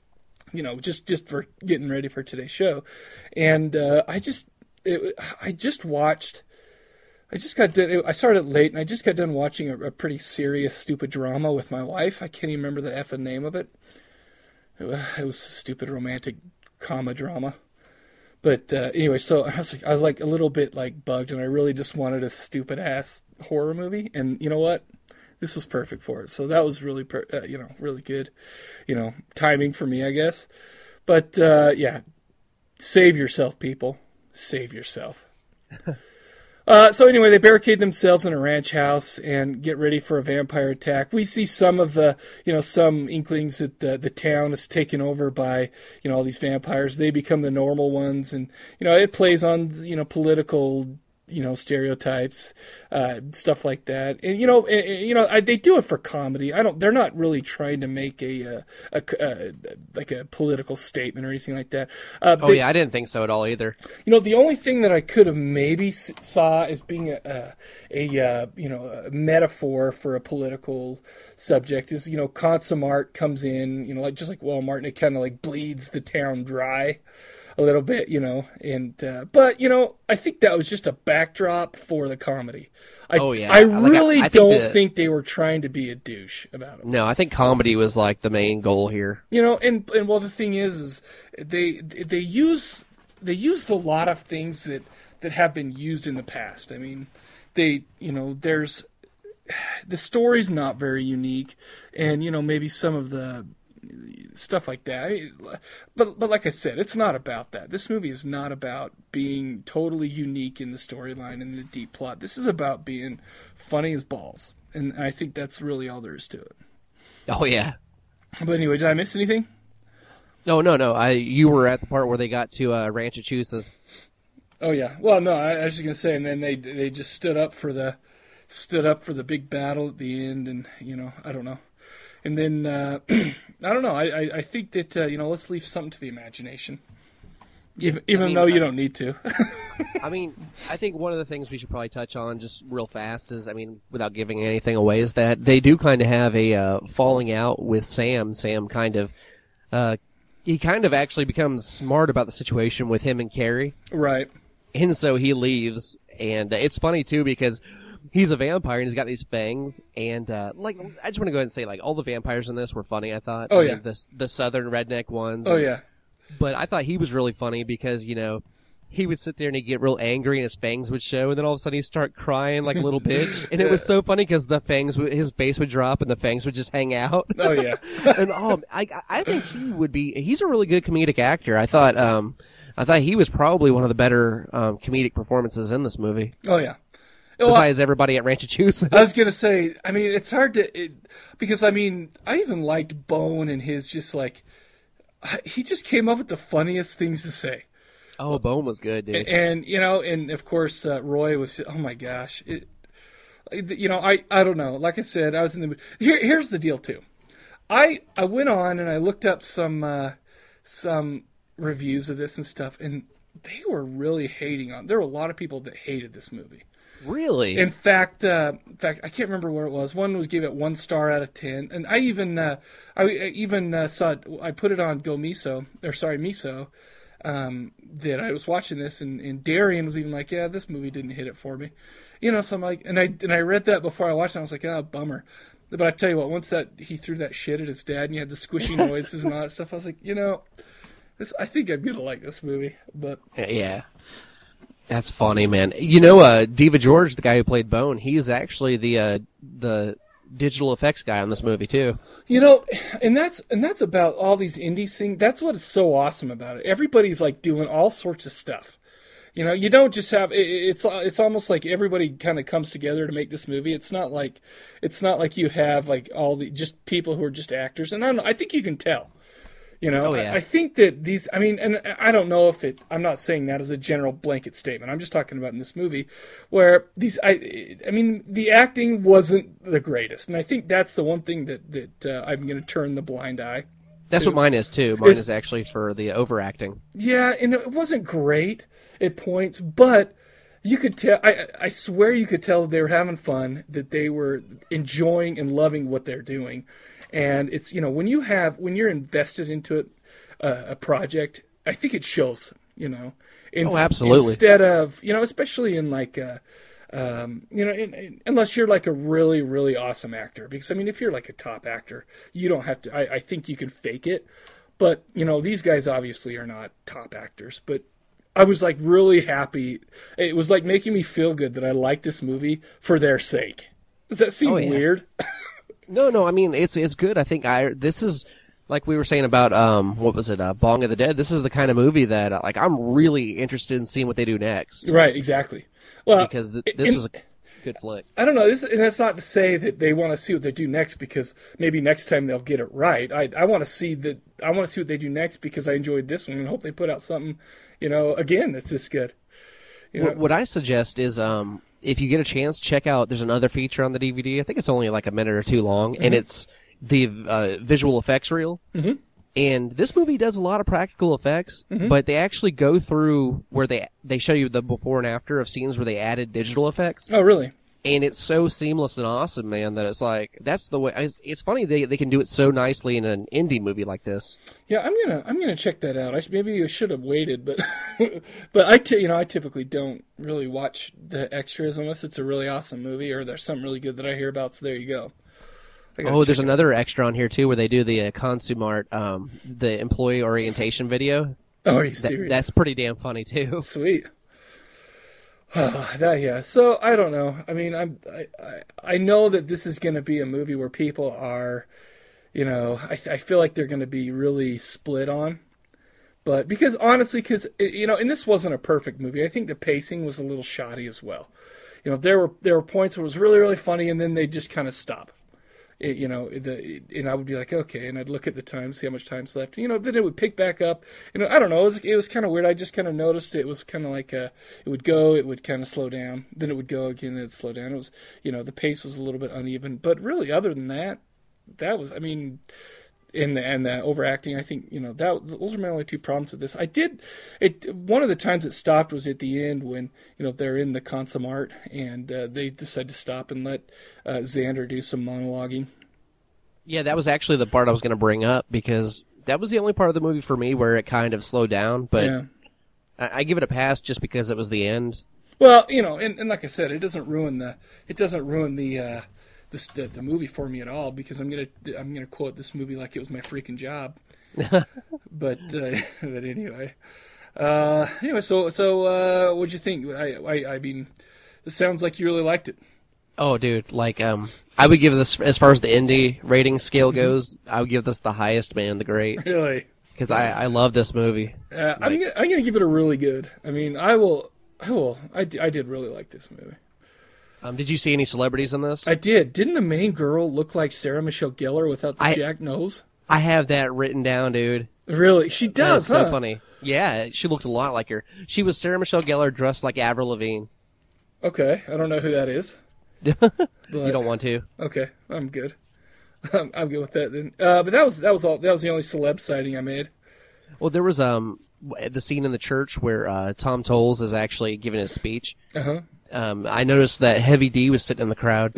you know, just, just for getting ready for today's show. And uh, I just it, I just watched, I just got done, I started late, and I just got done watching a, a pretty serious, stupid drama with my wife. I can't even remember the effing name of it. It was, it was a stupid romantic comma drama. But uh, anyway, so I was like, I was like a little bit like bugged, and I really just wanted a stupid ass horror movie. And you know what? This was perfect for it. So that was really, per- uh, you know, really good, you know, timing for me, I guess. But uh, yeah, save yourself, people. Save yourself. Uh, so anyway, they barricade themselves in a ranch house and get ready for a vampire attack. We see some of the, you know, some inklings that the, the town is taken over by, you know, all these vampires. They become the normal ones, and, you know, it plays on, you know, political, you know, stereotypes, uh, stuff like that. And, you know, and, and, you know, I, they do it for comedy. I don't, they're not really trying to make a, uh, a, a, like a political statement or anything like that. Uh, oh they, yeah, I didn't think so at all either. You know, the only thing that I could have maybe saw as being a, a, a uh, you know, a metaphor for a political subject is, you know, Consummart comes in, you know, like, just like Walmart, and it kind of like bleeds the town dry a little bit, you know, and uh, but you know, I think that was just a backdrop for the comedy. I, oh yeah, I like, really I, I don't think, the, think they were trying to be a douche about it. No, I think comedy was like the main goal here. You know, and and well, the thing is, is they they use they used a lot of things that that have been used in the past. I mean, they you know, there's the story's not very unique, and you know, maybe some of the stuff like that. But but like I said, it's not about that. This movie is not about being totally unique in the storyline and the deep plot. This is about being funny as balls. And I think that's really all there is to it. Oh yeah. But anyway, did I miss anything? No, no, no. I you were at the part where they got to uh, Ranchachusa. Oh yeah. Well, no, I, I was just gonna say, and then they they just stood up for the stood up for the big battle at the end, and you know, I don't know. And then, uh, I don't know, I, I, I think that, uh, you know, let's leave something to the imagination. Even, even I mean, though you I, don't need to. I mean, I think one of the things we should probably touch on just real fast is, I mean, without giving anything away, is that they do kind of have a uh, falling out with Sam. Sam kind of, uh, he kind of actually becomes smart about the situation with him and Carrie. Right. And so he leaves. And it's funny, too, because he's a vampire, and he's got these fangs, and, uh, like, I just want to go ahead and say, like, all the vampires in this were funny, I thought. Oh, I yeah. mean, the, the southern redneck ones. Oh, and, yeah. But I thought he was really funny because, you know, he would sit there and he'd get real angry, and his fangs would show, and then all of a sudden he'd start crying like a little bitch. And it was so funny because the fangs, would, his base would drop, and the fangs would just hang out. Oh, yeah. And, oh, I, I think he would be, he's a really good comedic actor. I thought, um, I thought he was probably one of the better, um, comedic performances in this movie. Oh, yeah. Besides well, everybody at Ranchachusa. I was going to say, I mean, it's hard to, it, because, I mean, I even liked Bone and his just like, he just came up with the funniest things to say. Oh, Bone was good, dude. And, and you know, and of course, uh, Roy was, oh my gosh. It, you know, I, I don't know. Like I said, I was in the, here, here's the deal too. I, I went on and I looked up some, uh, some reviews of this and stuff, and they were really hating on, there were a lot of people that hated this movie. Really? In fact, uh, in fact, I can't remember where it was. One was gave it one star out of ten, and I even, uh, I, I even uh, saw it, I put it on Go Miso, or sorry, Miso, um, that I was watching this, and, and Darian was even like, "Yeah, this movie didn't hit it for me," you know. So I'm like, and I and I read that before I watched it. I was like, "Ah, oh, bummer." But I tell you what, once that he threw that shit at his dad, and you had the squishy noises and all that stuff, I was like, you know, this, I think I'm gonna like this movie. But yeah. That's funny, man. You know, uh, Diva George, the guy who played Bone, he is actually the uh, the digital effects guy on this movie too. You know, and that's and that's about all these indie things. That's what is so awesome about it. Everybody's like doing all sorts of stuff. You know, you don't just have it, it's it's almost like everybody kind of comes together to make this movie. It's not like it's not like you have like all the just people who are just actors. And I don't know, I think you can tell. You know, oh, yeah. I, I think that these, I mean, and I don't know if it, I'm not saying that as a general blanket statement. I'm just talking about in this movie where these, I, I mean, the acting wasn't the greatest. And I think that's the one thing that, that uh, I'm going to turn the blind eye. That's to. what mine is too. Mine it's, is actually for the overacting. Yeah. And it wasn't great at points, but you could tell, I, I swear you could tell that they were having fun, that they were enjoying and loving what they're doing. And it's, you know, when you have, when you're invested into it, uh, a project, I think it shows, you know. In, Oh, absolutely. Instead of, you know, especially in like, uh, um, you know, in, in, unless you're like a really, really awesome actor. Because, I mean, if you're like a top actor, you don't have to, I, I think you can fake it. But, you know, these guys obviously are not top actors. But I was like really happy. It was like making me feel good that I liked this movie for their sake. Does that seem Oh, yeah. weird? No, no, I mean, it's it's good. I think I this is, like we were saying about, um, what was it, uh, Bong of the Dead? This is the kind of movie that, uh, like, I'm really interested in seeing what they do next. Right, exactly. Well, Because th- this and- was a good flick. I don't know. This, and that's not to say that they want to see what they do next because maybe next time they'll get it right. I I want to see that. I want to see what they do next because I enjoyed this one and hope they put out something, you know, again that's this good. You know? What, what I suggest is, um, if you get a chance, check out, there's another feature on the D V D. I think it's only like a minute or two long, Mm-hmm. and it's the uh, visual effects reel. Mm-hmm. And this movie does a lot of practical effects, Mm-hmm. but they actually go through where they they show you the before and after of scenes where they added digital effects. Oh, really? And it's so seamless and awesome, man, that it's like, that's the way, it's, it's funny they they can do it so nicely in an indie movie like this. Yeah, I'm gonna I'm gonna check that out. I sh- maybe I should have waited, but but I t- you know I typically don't really watch the extras unless it's a really awesome movie or there's something really good that I hear about. So there you go. I gotta Oh, check there's it out. another extra on here too where they do the uh, Consumart, um, the employee orientation video. Oh, are you That, serious? that's pretty damn funny too. Sweet. Oh, that yeah. So I don't know. I mean, I'm I I, I know that this is going to be a movie where people are, you know, I I feel like they're going to be really split on. But because honestly, because you know, and this wasn't a perfect movie. I think the pacing was a little shoddy as well. You know, there were there were points where it was really really funny, and then they just kind of stop. It, you know, the and I would be like, okay, and I'd look at the time, see how much time's left. You know, then it would pick back up. You know, I don't know. It was it was kind of weird. I just kind of noticed it was kind of like uh it would go, it would kind of slow down, then it would go again, and it'd slow down. It was, you know, the pace was a little bit uneven, but really, other than that, that was, I mean. In the, and the overacting, I think, you know, that those are my only two problems with this. I did, it one of the times it stopped was at the end when, you know, they're in the Consumart and uh, they decide to stop and let uh, Xander do some monologuing. Yeah, that was actually the part I was going to bring up because that was the only part of the movie for me where it kind of slowed down. But Yeah. I, I give it a pass just because it was the end. Well, you know, and, and like I said, it doesn't ruin the, it doesn't ruin the, uh, This, the, the movie for me at all because I'm gonna I'm gonna quote this movie like it was my freaking job, but uh, but anyway, uh, anyway, so so uh, what'd you think? I, I I mean, it sounds like you really liked it. Oh, dude, like, um, I would give this, as far as the indie rating scale goes, I would give this the highest, man, the great, Really, because I, I love this movie. uh, I'm gonna I'm gonna give it a really good. I mean, I will I will I, d- I did really like this movie. Um, did you see any celebrities in this? I did. Didn't the main girl look like Sarah Michelle Gellar without the I- jack nose? I have that written down, dude. Really, she does. That's so huh? funny. Yeah, she looked a lot like her. She was Sarah Michelle Gellar dressed like Avril Lavigne. Okay, I don't know who that is. You But don't want to. okay, I'm good. I'm, I'm good with that then. Uh, but that was that was all. That was the only celeb sighting I made. Well, there was um the scene in the church where uh, Tom Tolles is actually giving his speech. Uh huh. Um, I noticed that Heavy D was sitting in the crowd.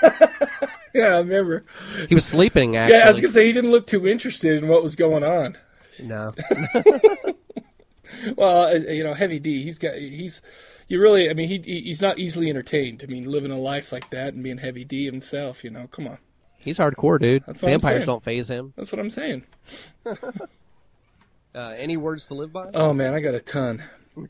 Yeah, I remember. He was sleeping, actually. Yeah, I was gonna say he didn't look too interested in what was going on. No. Well, uh, you know, Heavy D, he's got he's you really. I mean, he he- he's not easily entertained. I mean, living a life like that and being Heavy D himself. You know, come on. He's hardcore, dude. That's what I'm Vampires saying. don't phase him. That's what I'm saying. Uh, any words to live by? Oh man, I got a ton.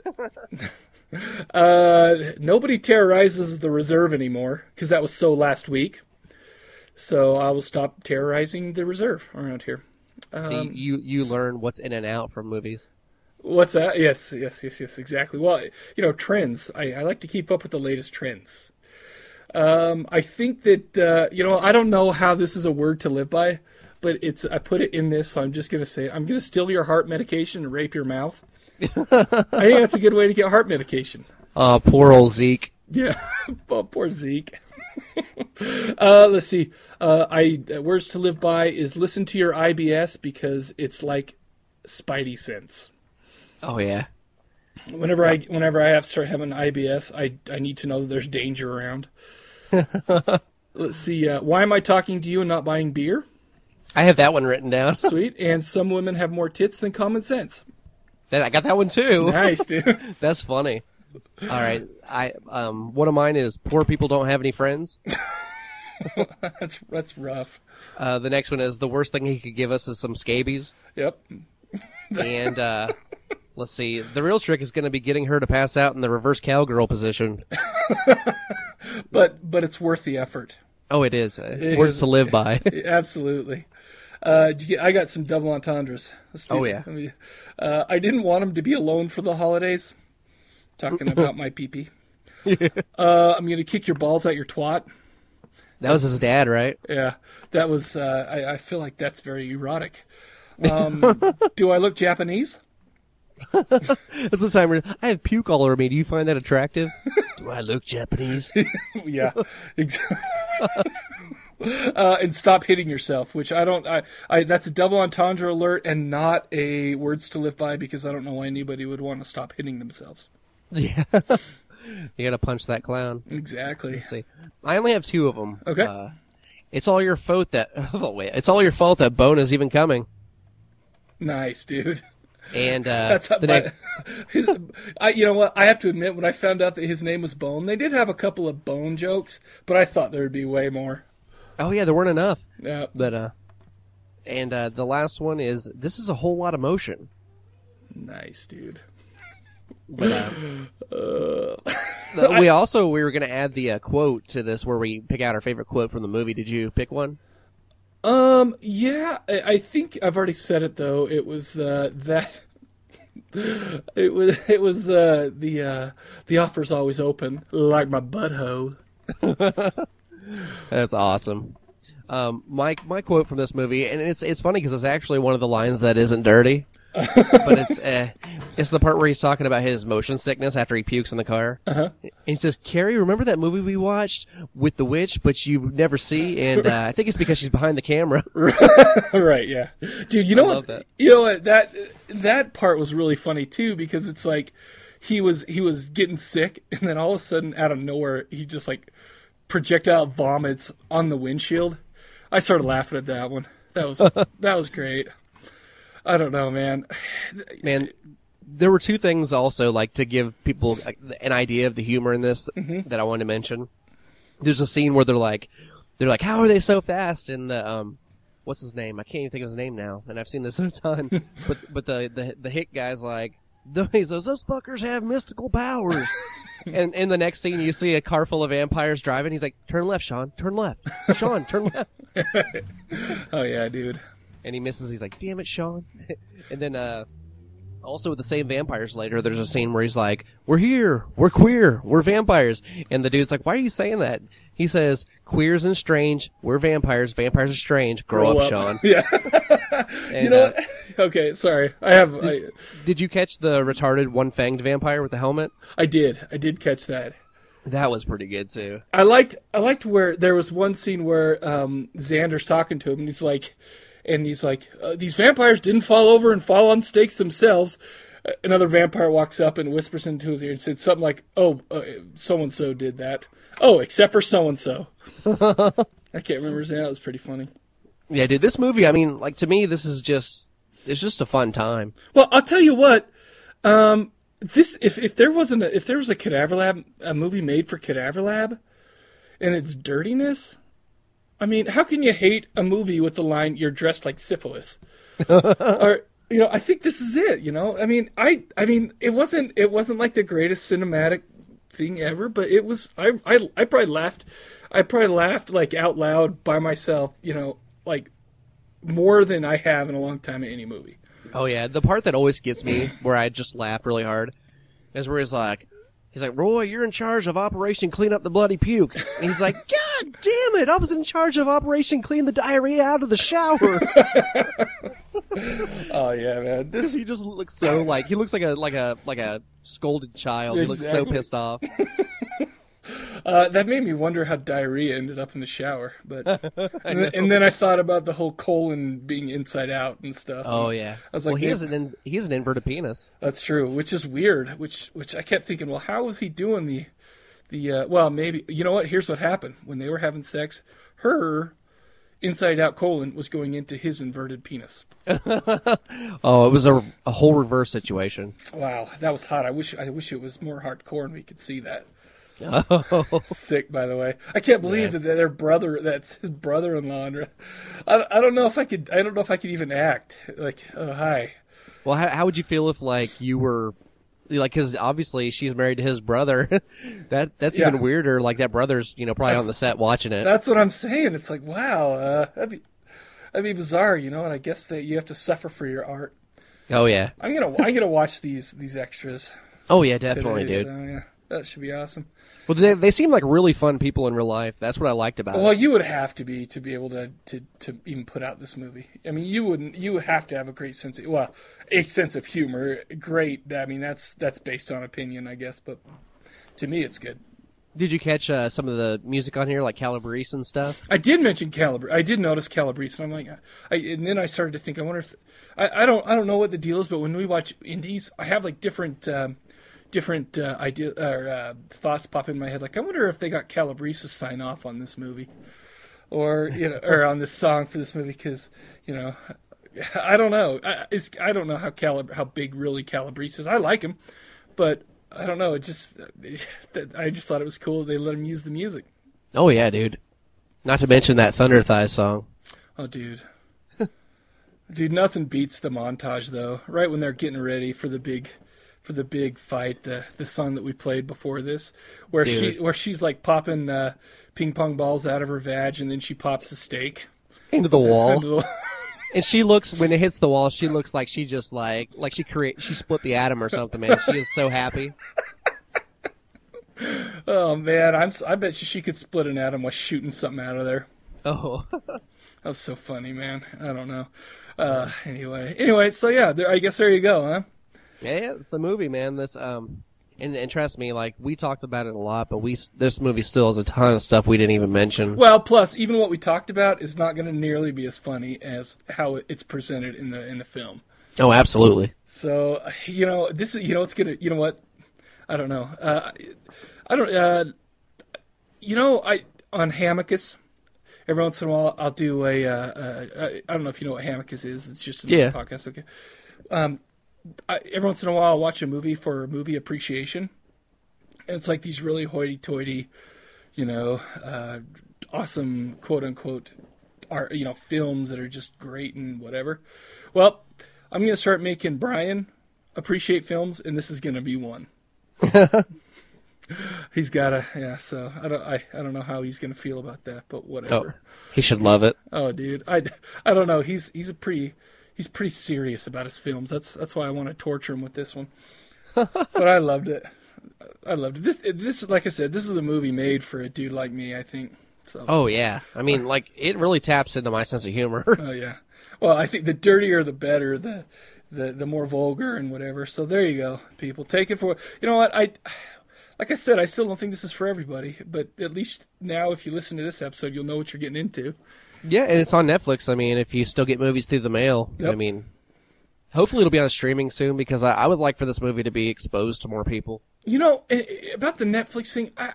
uh, nobody terrorizes the reserve anymore because that was so last week. So I will stop terrorizing the reserve around here. See, you you learn what's in and out from movies. What's that? Yes, yes, yes, yes, exactly. Well, you know, trends. I, I like to keep up with the latest trends. Um, I think that uh, you know, I don't know how this is a word to live by, but it's I put it in this, so I'm just gonna say it. I'm gonna steal your heart medication and rape your mouth. I think that's a good way to get heart medication. Uh, poor old Zeke. Yeah, oh, poor Zeke. uh, let's see. Uh, I uh, words to live by is listen to your I B S because it's like Spidey sense. Oh yeah. Whenever I whenever I have to start having I B S, I I need to know that there's danger around. Let's see. Uh, why am I talking to you and not buying beer? I have that one written down. Sweet. And some women have more tits than common sense. That- I got that one too. Nice, dude. That's funny. All right. I um one of mine is poor people don't have any friends. that's that's rough. Uh, the next one is the worst thing he could give us is some scabies. Yep. And uh, let's see. The real trick is going to be getting her to pass out in the reverse cowgirl position. But but it's worth the effort. Oh, it is. Uh, It words is. to live by. Absolutely. Uh, did you get, I got some double entendres. Let's do Oh, it. yeah. Let me- uh, I didn't want him to be alone for the holidays. Talking about my pee-pee. Uh, I'm going to kick your balls at your twat. That was his dad, right? Yeah, that was, uh, I, I feel like that's very erotic. Um, do I look Japanese? That's the time where I have puke all over me. Do you find that attractive? Do I look Japanese? Yeah. Ex- uh, and stop hitting yourself, which I don't, I, I, that's a double entendre alert and not a words to live by because I don't know why anybody would want to stop hitting themselves. Yeah. You got to punch that clown. Exactly. Let's see. I only have two of them. Okay. Uh, it's all your fault that. Oh wait. It's all your fault that Bone is even coming. Nice, dude. And uh, That's the my, next. his, I, you know what? I have to admit, when I found out that his name was Bone, they did have a couple of Bone jokes, but I thought there would be way more. Oh yeah, there weren't enough. Yeah. But uh, and uh, the last one is this is a whole lot of motion. Nice, dude. But uh, we also we were going to add the uh, quote to this where we pick out our favorite quote from the movie. Did you pick one? Um. Yeah. I, I think I've already said it though. It was uh, that. It was. It was the the uh, the offer's always open, like my butthole. That's awesome. Um, my my quote from this movie, and it's it's funny because it's actually one of the lines that isn't dirty, but it's uh, it's the part where he's talking about his motion sickness after he pukes in the car. Uh-huh. And he says, "Carrie, remember that movie we watched with the witch, but you never see?" And uh, I think it's because she's behind the camera. Right. Yeah. Dude, you know I what? love that. You know what? That that part was really funny too because it's like he was he was getting sick, and then all of a sudden, out of nowhere, he just like projectile vomits on the windshield. I started laughing at that one. That was that was great. I don't know, man. Man, there were two things also, like, to give people like, an idea of the humor in this that I wanted to mention. There's a scene where they're like, they're like, how are they so fast? And the, um, what's his name? I can't even think of his name now, and I've seen this a ton. but but the the the hit guy's like, those those fuckers have mystical powers. And in the next scene, you see a car full of vampires driving. He's like, turn left, Sean. Turn left. Sean, turn left. Oh yeah, dude. And he misses. He's like, damn it, Sean. And then, uh, also with the same vampires later, there's a scene where he's like, we're here. We're queer. We're vampires. And the dude's like, why are you saying that? He says, queers and strange. We're vampires. Vampires are strange. Grow, Grow up, up. Sean. Yeah. And, You know uh, what? Okay, sorry. I have. I, did you catch the retarded one-fanged vampire with the helmet? I did. I did catch that. That was pretty good, too. I liked. I liked where there was one scene where um, Xander's talking to him, and he's like, and he's like, uh, these vampires didn't fall over and fall on stakes themselves. Uh, Another vampire walks up and whispers into his ear and said something like, "Oh, uh, so and so did that. Oh, except for so and so." I can't remember his name. That was pretty funny. Yeah, dude, this movie, I mean, like, to me, this is just, it's just a fun time. Well, I'll tell you what. Um, this if if there wasn't a, if there was a Cadaver Lab a movie made for Cadaver Lab, and its dirtiness, I mean, how can you hate a movie with the line "You're dressed like syphilis"? Or you know, I think this is it. You know, I mean, I I mean, it wasn't it wasn't like the greatest cinematic thing ever, but it was. I I I probably laughed. I probably laughed like out loud by myself. You know, like more than I have in a long time in any movie. Oh yeah, the part that always gets me, where I just laugh really hard, is where he's like, he's like, Roy, you're in charge of Operation Clean Up the Bloody Puke. And he's like, God damn it, I was in charge of Operation Clean the Diarrhea Out of the Shower. Oh yeah, man. This He just looks so like, he looks like a, like a, like a scolded child. He looks so Exactly. pissed off. uh, that made me wonder how diarrhea ended up in the shower. But and, then, and then I thought about the whole colon being inside out and stuff. Oh yeah. I was well, like, he maybe- has an, in, he has an inverted penis. That's true, which is weird. Which which I kept thinking, well, how was he doing the the? Uh, well, maybe you know what? Here's what happened when they were having sex. Her Inside Out colon was going into his inverted penis. Oh, it was a, a whole reverse situation. Wow, that was hot. I wish I wish it was more hardcore and we could see that. Oh. Sick, by the way. I can't believe yeah. that their brother, that's his brother-in-law. I, I don't know if I could. I don't know if I could even act. Like, oh hi. Well, how, how would you feel if like you were, like, because obviously she's married to his brother. that that's yeah. even weirder. Like that brother's, you know, probably that's, on the set watching it. That's what I'm saying. It's like, wow, uh, that'd be that'd be bizarre, you know. And I guess that you have to suffer for your art. Oh yeah. I'm gonna I'm gonna watch these these extras. Oh yeah, definitely, today, dude. So, yeah, that should be awesome. Well, they they seem like really fun people in real life. That's what I liked about well, it. Well, you would have to be to be able to, to, to even put out this movie. I mean, you wouldn't. You would have to have a great sense of well, a sense of humor. Great. I mean, that's that's based on opinion, I guess. But to me, it's good. Did you catch uh, some of the music on here, like Calabrese and stuff? I did mention Calabrese. I did notice Calabrese, and I'm like, I, and then I started to think. I wonder if I, I don't I don't know what the deal is, but when we watch indies, I have like different. Um, different uh, idea or uh, thoughts pop in my head. Like, I wonder if they got Calabrese to sign off on this movie, or you know, or on this song for this movie, because you know, I don't know. I, it's, I don't know how Calab- how big really Calabrese is. I like him, but I don't know. It just I just thought it was cool they let him use the music. Oh yeah, dude. Not to mention that Thunder Thighs song. Oh, dude. Dude, nothing beats the montage though. Right when they're getting ready for the big. For the big fight, the the song that we played before this, where Dude. she where she's like popping uh, ping pong balls out of her vag, and then she pops the steak into the wall. into the... And she looks when it hits the wall, she looks like she just like like she create she split the atom or something. Man, she is so happy. Oh man, I'm I bet you she could split an atom while shooting something out of there. Oh, that was so funny, man. I don't know. Uh, anyway, anyway, so yeah, there, I guess there you go, huh? Yeah, it's the movie, man. This um, and, and trust me, like we talked about it a lot, but we this movie still has a ton of stuff we didn't even mention. Well, plus even what we talked about is not going to nearly be as funny as how it's presented in the in the film. Oh, absolutely. So you know this is you know it's gonna you know what I don't know uh, I don't uh, you know I on Hammockus every once in a while I'll do a uh, uh, I don't know if you know what Hammockus is. It's just a yeah. podcast. Okay. Um, I, every once in a while I'll watch a movie for movie appreciation, and it's like these really hoity-toity, you know, uh, awesome quote-unquote art, you know, films that are just great and whatever. Well, I'm going to start making Brian appreciate films, and this is going to be one. He's got to, yeah, so I don't, I, I don't know how he's going to feel about that, but whatever. Oh, he should love it. Oh, dude, I, I don't know. He's, he's a pretty... He's pretty serious about his films. That's that's why I want to torture him with this one. But I loved it. I loved it. This this like I said, this is a movie made for a dude like me, I think. So. Oh yeah, I mean, like it really taps into my sense of humor. Oh yeah. Well, I think the dirtier the better, the the the more vulgar and whatever. So there you go, people. Take it for you know what I. Like I said, I still don't think this is for everybody, but at least now, if you listen to this episode, you'll know what you're getting into. Yeah, and it's on Netflix. I mean, if you still get movies through the mail, yep. I mean, hopefully it'll be on streaming soon because I, I would like for this movie to be exposed to more people. You know, about the Netflix thing, I,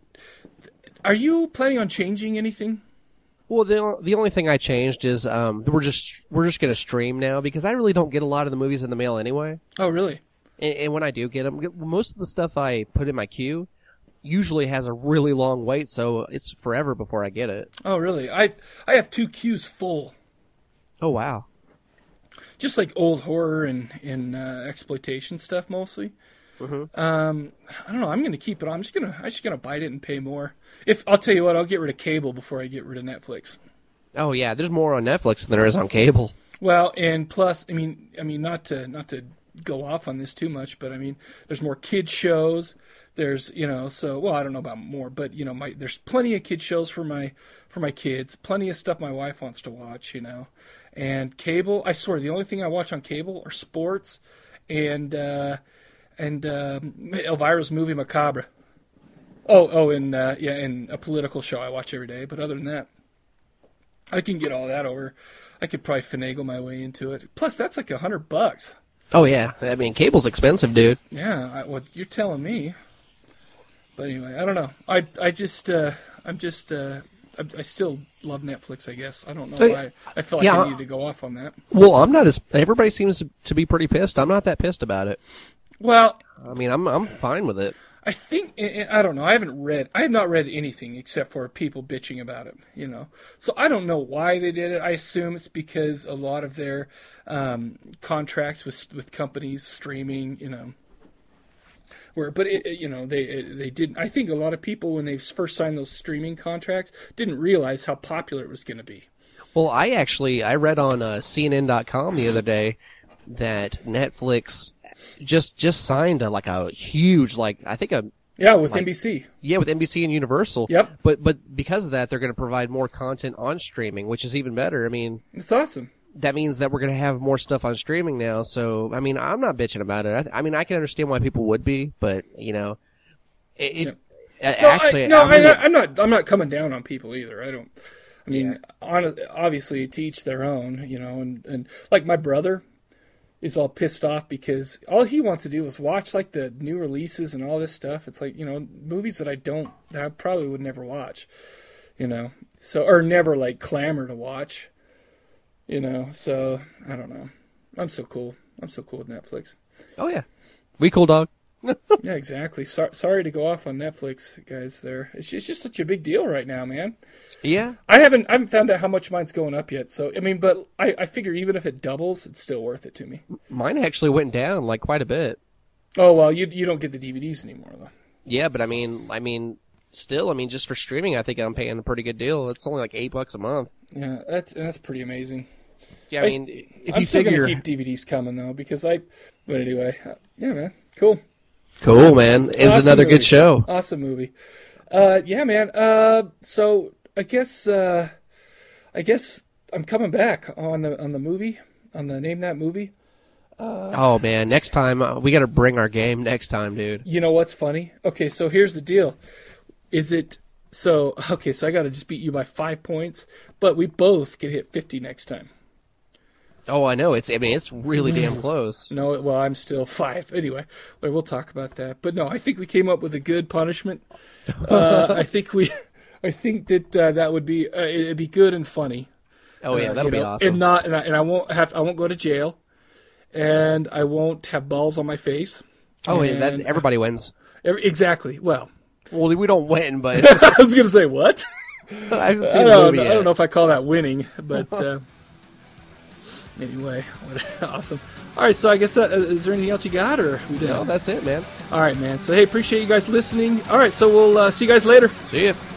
are you planning on changing anything? Well, the the only thing I changed is um we're just we're just gonna stream now because I really don't get a lot of the movies in the mail anyway. Oh, really? And, and when I do get them, most of the stuff I put in my queue usually has a really long wait, so it's forever before I get it. Oh, really? I I have two queues full. Oh, wow. Just like old horror and, and uh, exploitation stuff mostly. Mm-hmm. Um, I don't know. I'm going to keep it on. I'm just going to I'm just going to bite it and pay more. If I'll tell you what, I'll get rid of cable before I get rid of Netflix. Oh, yeah. There's more on Netflix than there is on cable. Well, and plus, I mean, I mean, not to not to go off on this too much, but I mean, there's more kids shows. There's, you know, so, well, I don't know about more, but, you know, my there's plenty of kid shows for my for my kids, plenty of stuff my wife wants to watch, you know. And cable, I swear, the only thing I watch on cable are sports and uh, and uh, Elvira's Movie Macabre. Oh, oh, and, uh, yeah, and a political show I watch every day, but other than that, I can get all that over. I could probably finagle my way into it. Plus, that's like a hundred bucks. Oh, yeah. I mean, cable's expensive, dude. Yeah, I, well, you're telling me. But anyway, I don't know. I I just uh, I'm just uh, I, I still love Netflix. I guess I don't know But- why. I feel like yeah, I need to go off on that. Well, I'm not as. Everybody seems to be pretty pissed. I'm not that pissed about it. Well, I mean, I'm I'm fine with it. I think I don't know. I haven't read. I have not read anything except for people bitching about it. You know, so I don't know why they did it. I assume it's because a lot of their um, contracts with with companies streaming. You know, where but it, it, you know they it, they didn't. I think a lot of people when they first signed those streaming contracts didn't realize how popular it was going to be. Well, I actually I read on uh, C N N dot com the other day that Netflix just just signed a, like a huge like I think a Yeah, with like, N B C. yeah with N B C and Universal. Yep. But but because of that, they're going to provide more content on streaming, which is even better. I mean, It's awesome. that means that we're going to have more stuff on streaming now. So I mean, I'm not bitching about it. I, I mean, I can understand why people would be, but you know, it, it a- No, actually I, no, I'm I, gonna- I'm not. I'm not coming down on people either. I don't. I mean, hon- obviously, to each their own. You know, and and like my brother is all pissed off because all he wants to do is watch like the new releases and all this stuff. It's like, you know, movies that I don't, that I probably would never watch. You know, so or never like clamor to watch. You know, so I don't know. I'm so cool. I'm so cool with Netflix. Oh yeah, we cool dog. Yeah, exactly. So, sorry to go off on Netflix, guys. There, it's just, it's just such a big deal right now, man. Yeah. I haven't, I haven't found out how much mine's going up yet. So, I mean, but I, I figure even if it doubles, it's still worth it to me. Mine actually went down like quite a bit. Oh well, you you don't get the D V Ds anymore though. Yeah, but I mean, I mean, still, I mean, just for streaming, I think I'm paying a pretty good deal. It's only like eight bucks a month. Yeah, that's that's pretty amazing. Yeah, I mean, if I'm you still figure, gonna keep D V Ds coming though because I. But anyway, uh, yeah, man, cool. cool, man. It was Awesome another movie. good show. Awesome movie. Uh, yeah, man. Uh, so I guess uh, I guess I'm coming back on the on the movie on the Name That Movie. Oh man, next time uh, we got to bring our game. Next time, dude. You know what's funny? Okay, so here's the deal. Is it so? Okay, so I got to just beat you by five points, but we both can hit fifty next time. Oh, I know. It's. I mean, it's really damn close. No, well, I'm still five. Anyway, well, we'll talk about that. But no, I think we came up with a good punishment. Uh, I think we, I think that uh, that would be uh, it'd be good and funny. Oh yeah, Uh, that'll you be know, awesome. And not, and I, and I won't have, I won't go to jail, and I won't have balls on my face. oh yeah, that and- everybody wins. Every- exactly. Well, Well, we don't win, but I was gonna say what? I haven't I seen the don't, movie know, yet. I don't know if I call that winning, but uh, anyway, awesome. All right, so I guess that, uh, is there anything else you got, or we done? No, that's it, man. All right, man. So hey, appreciate you guys listening. All right, so we'll uh, see you guys later. See ya.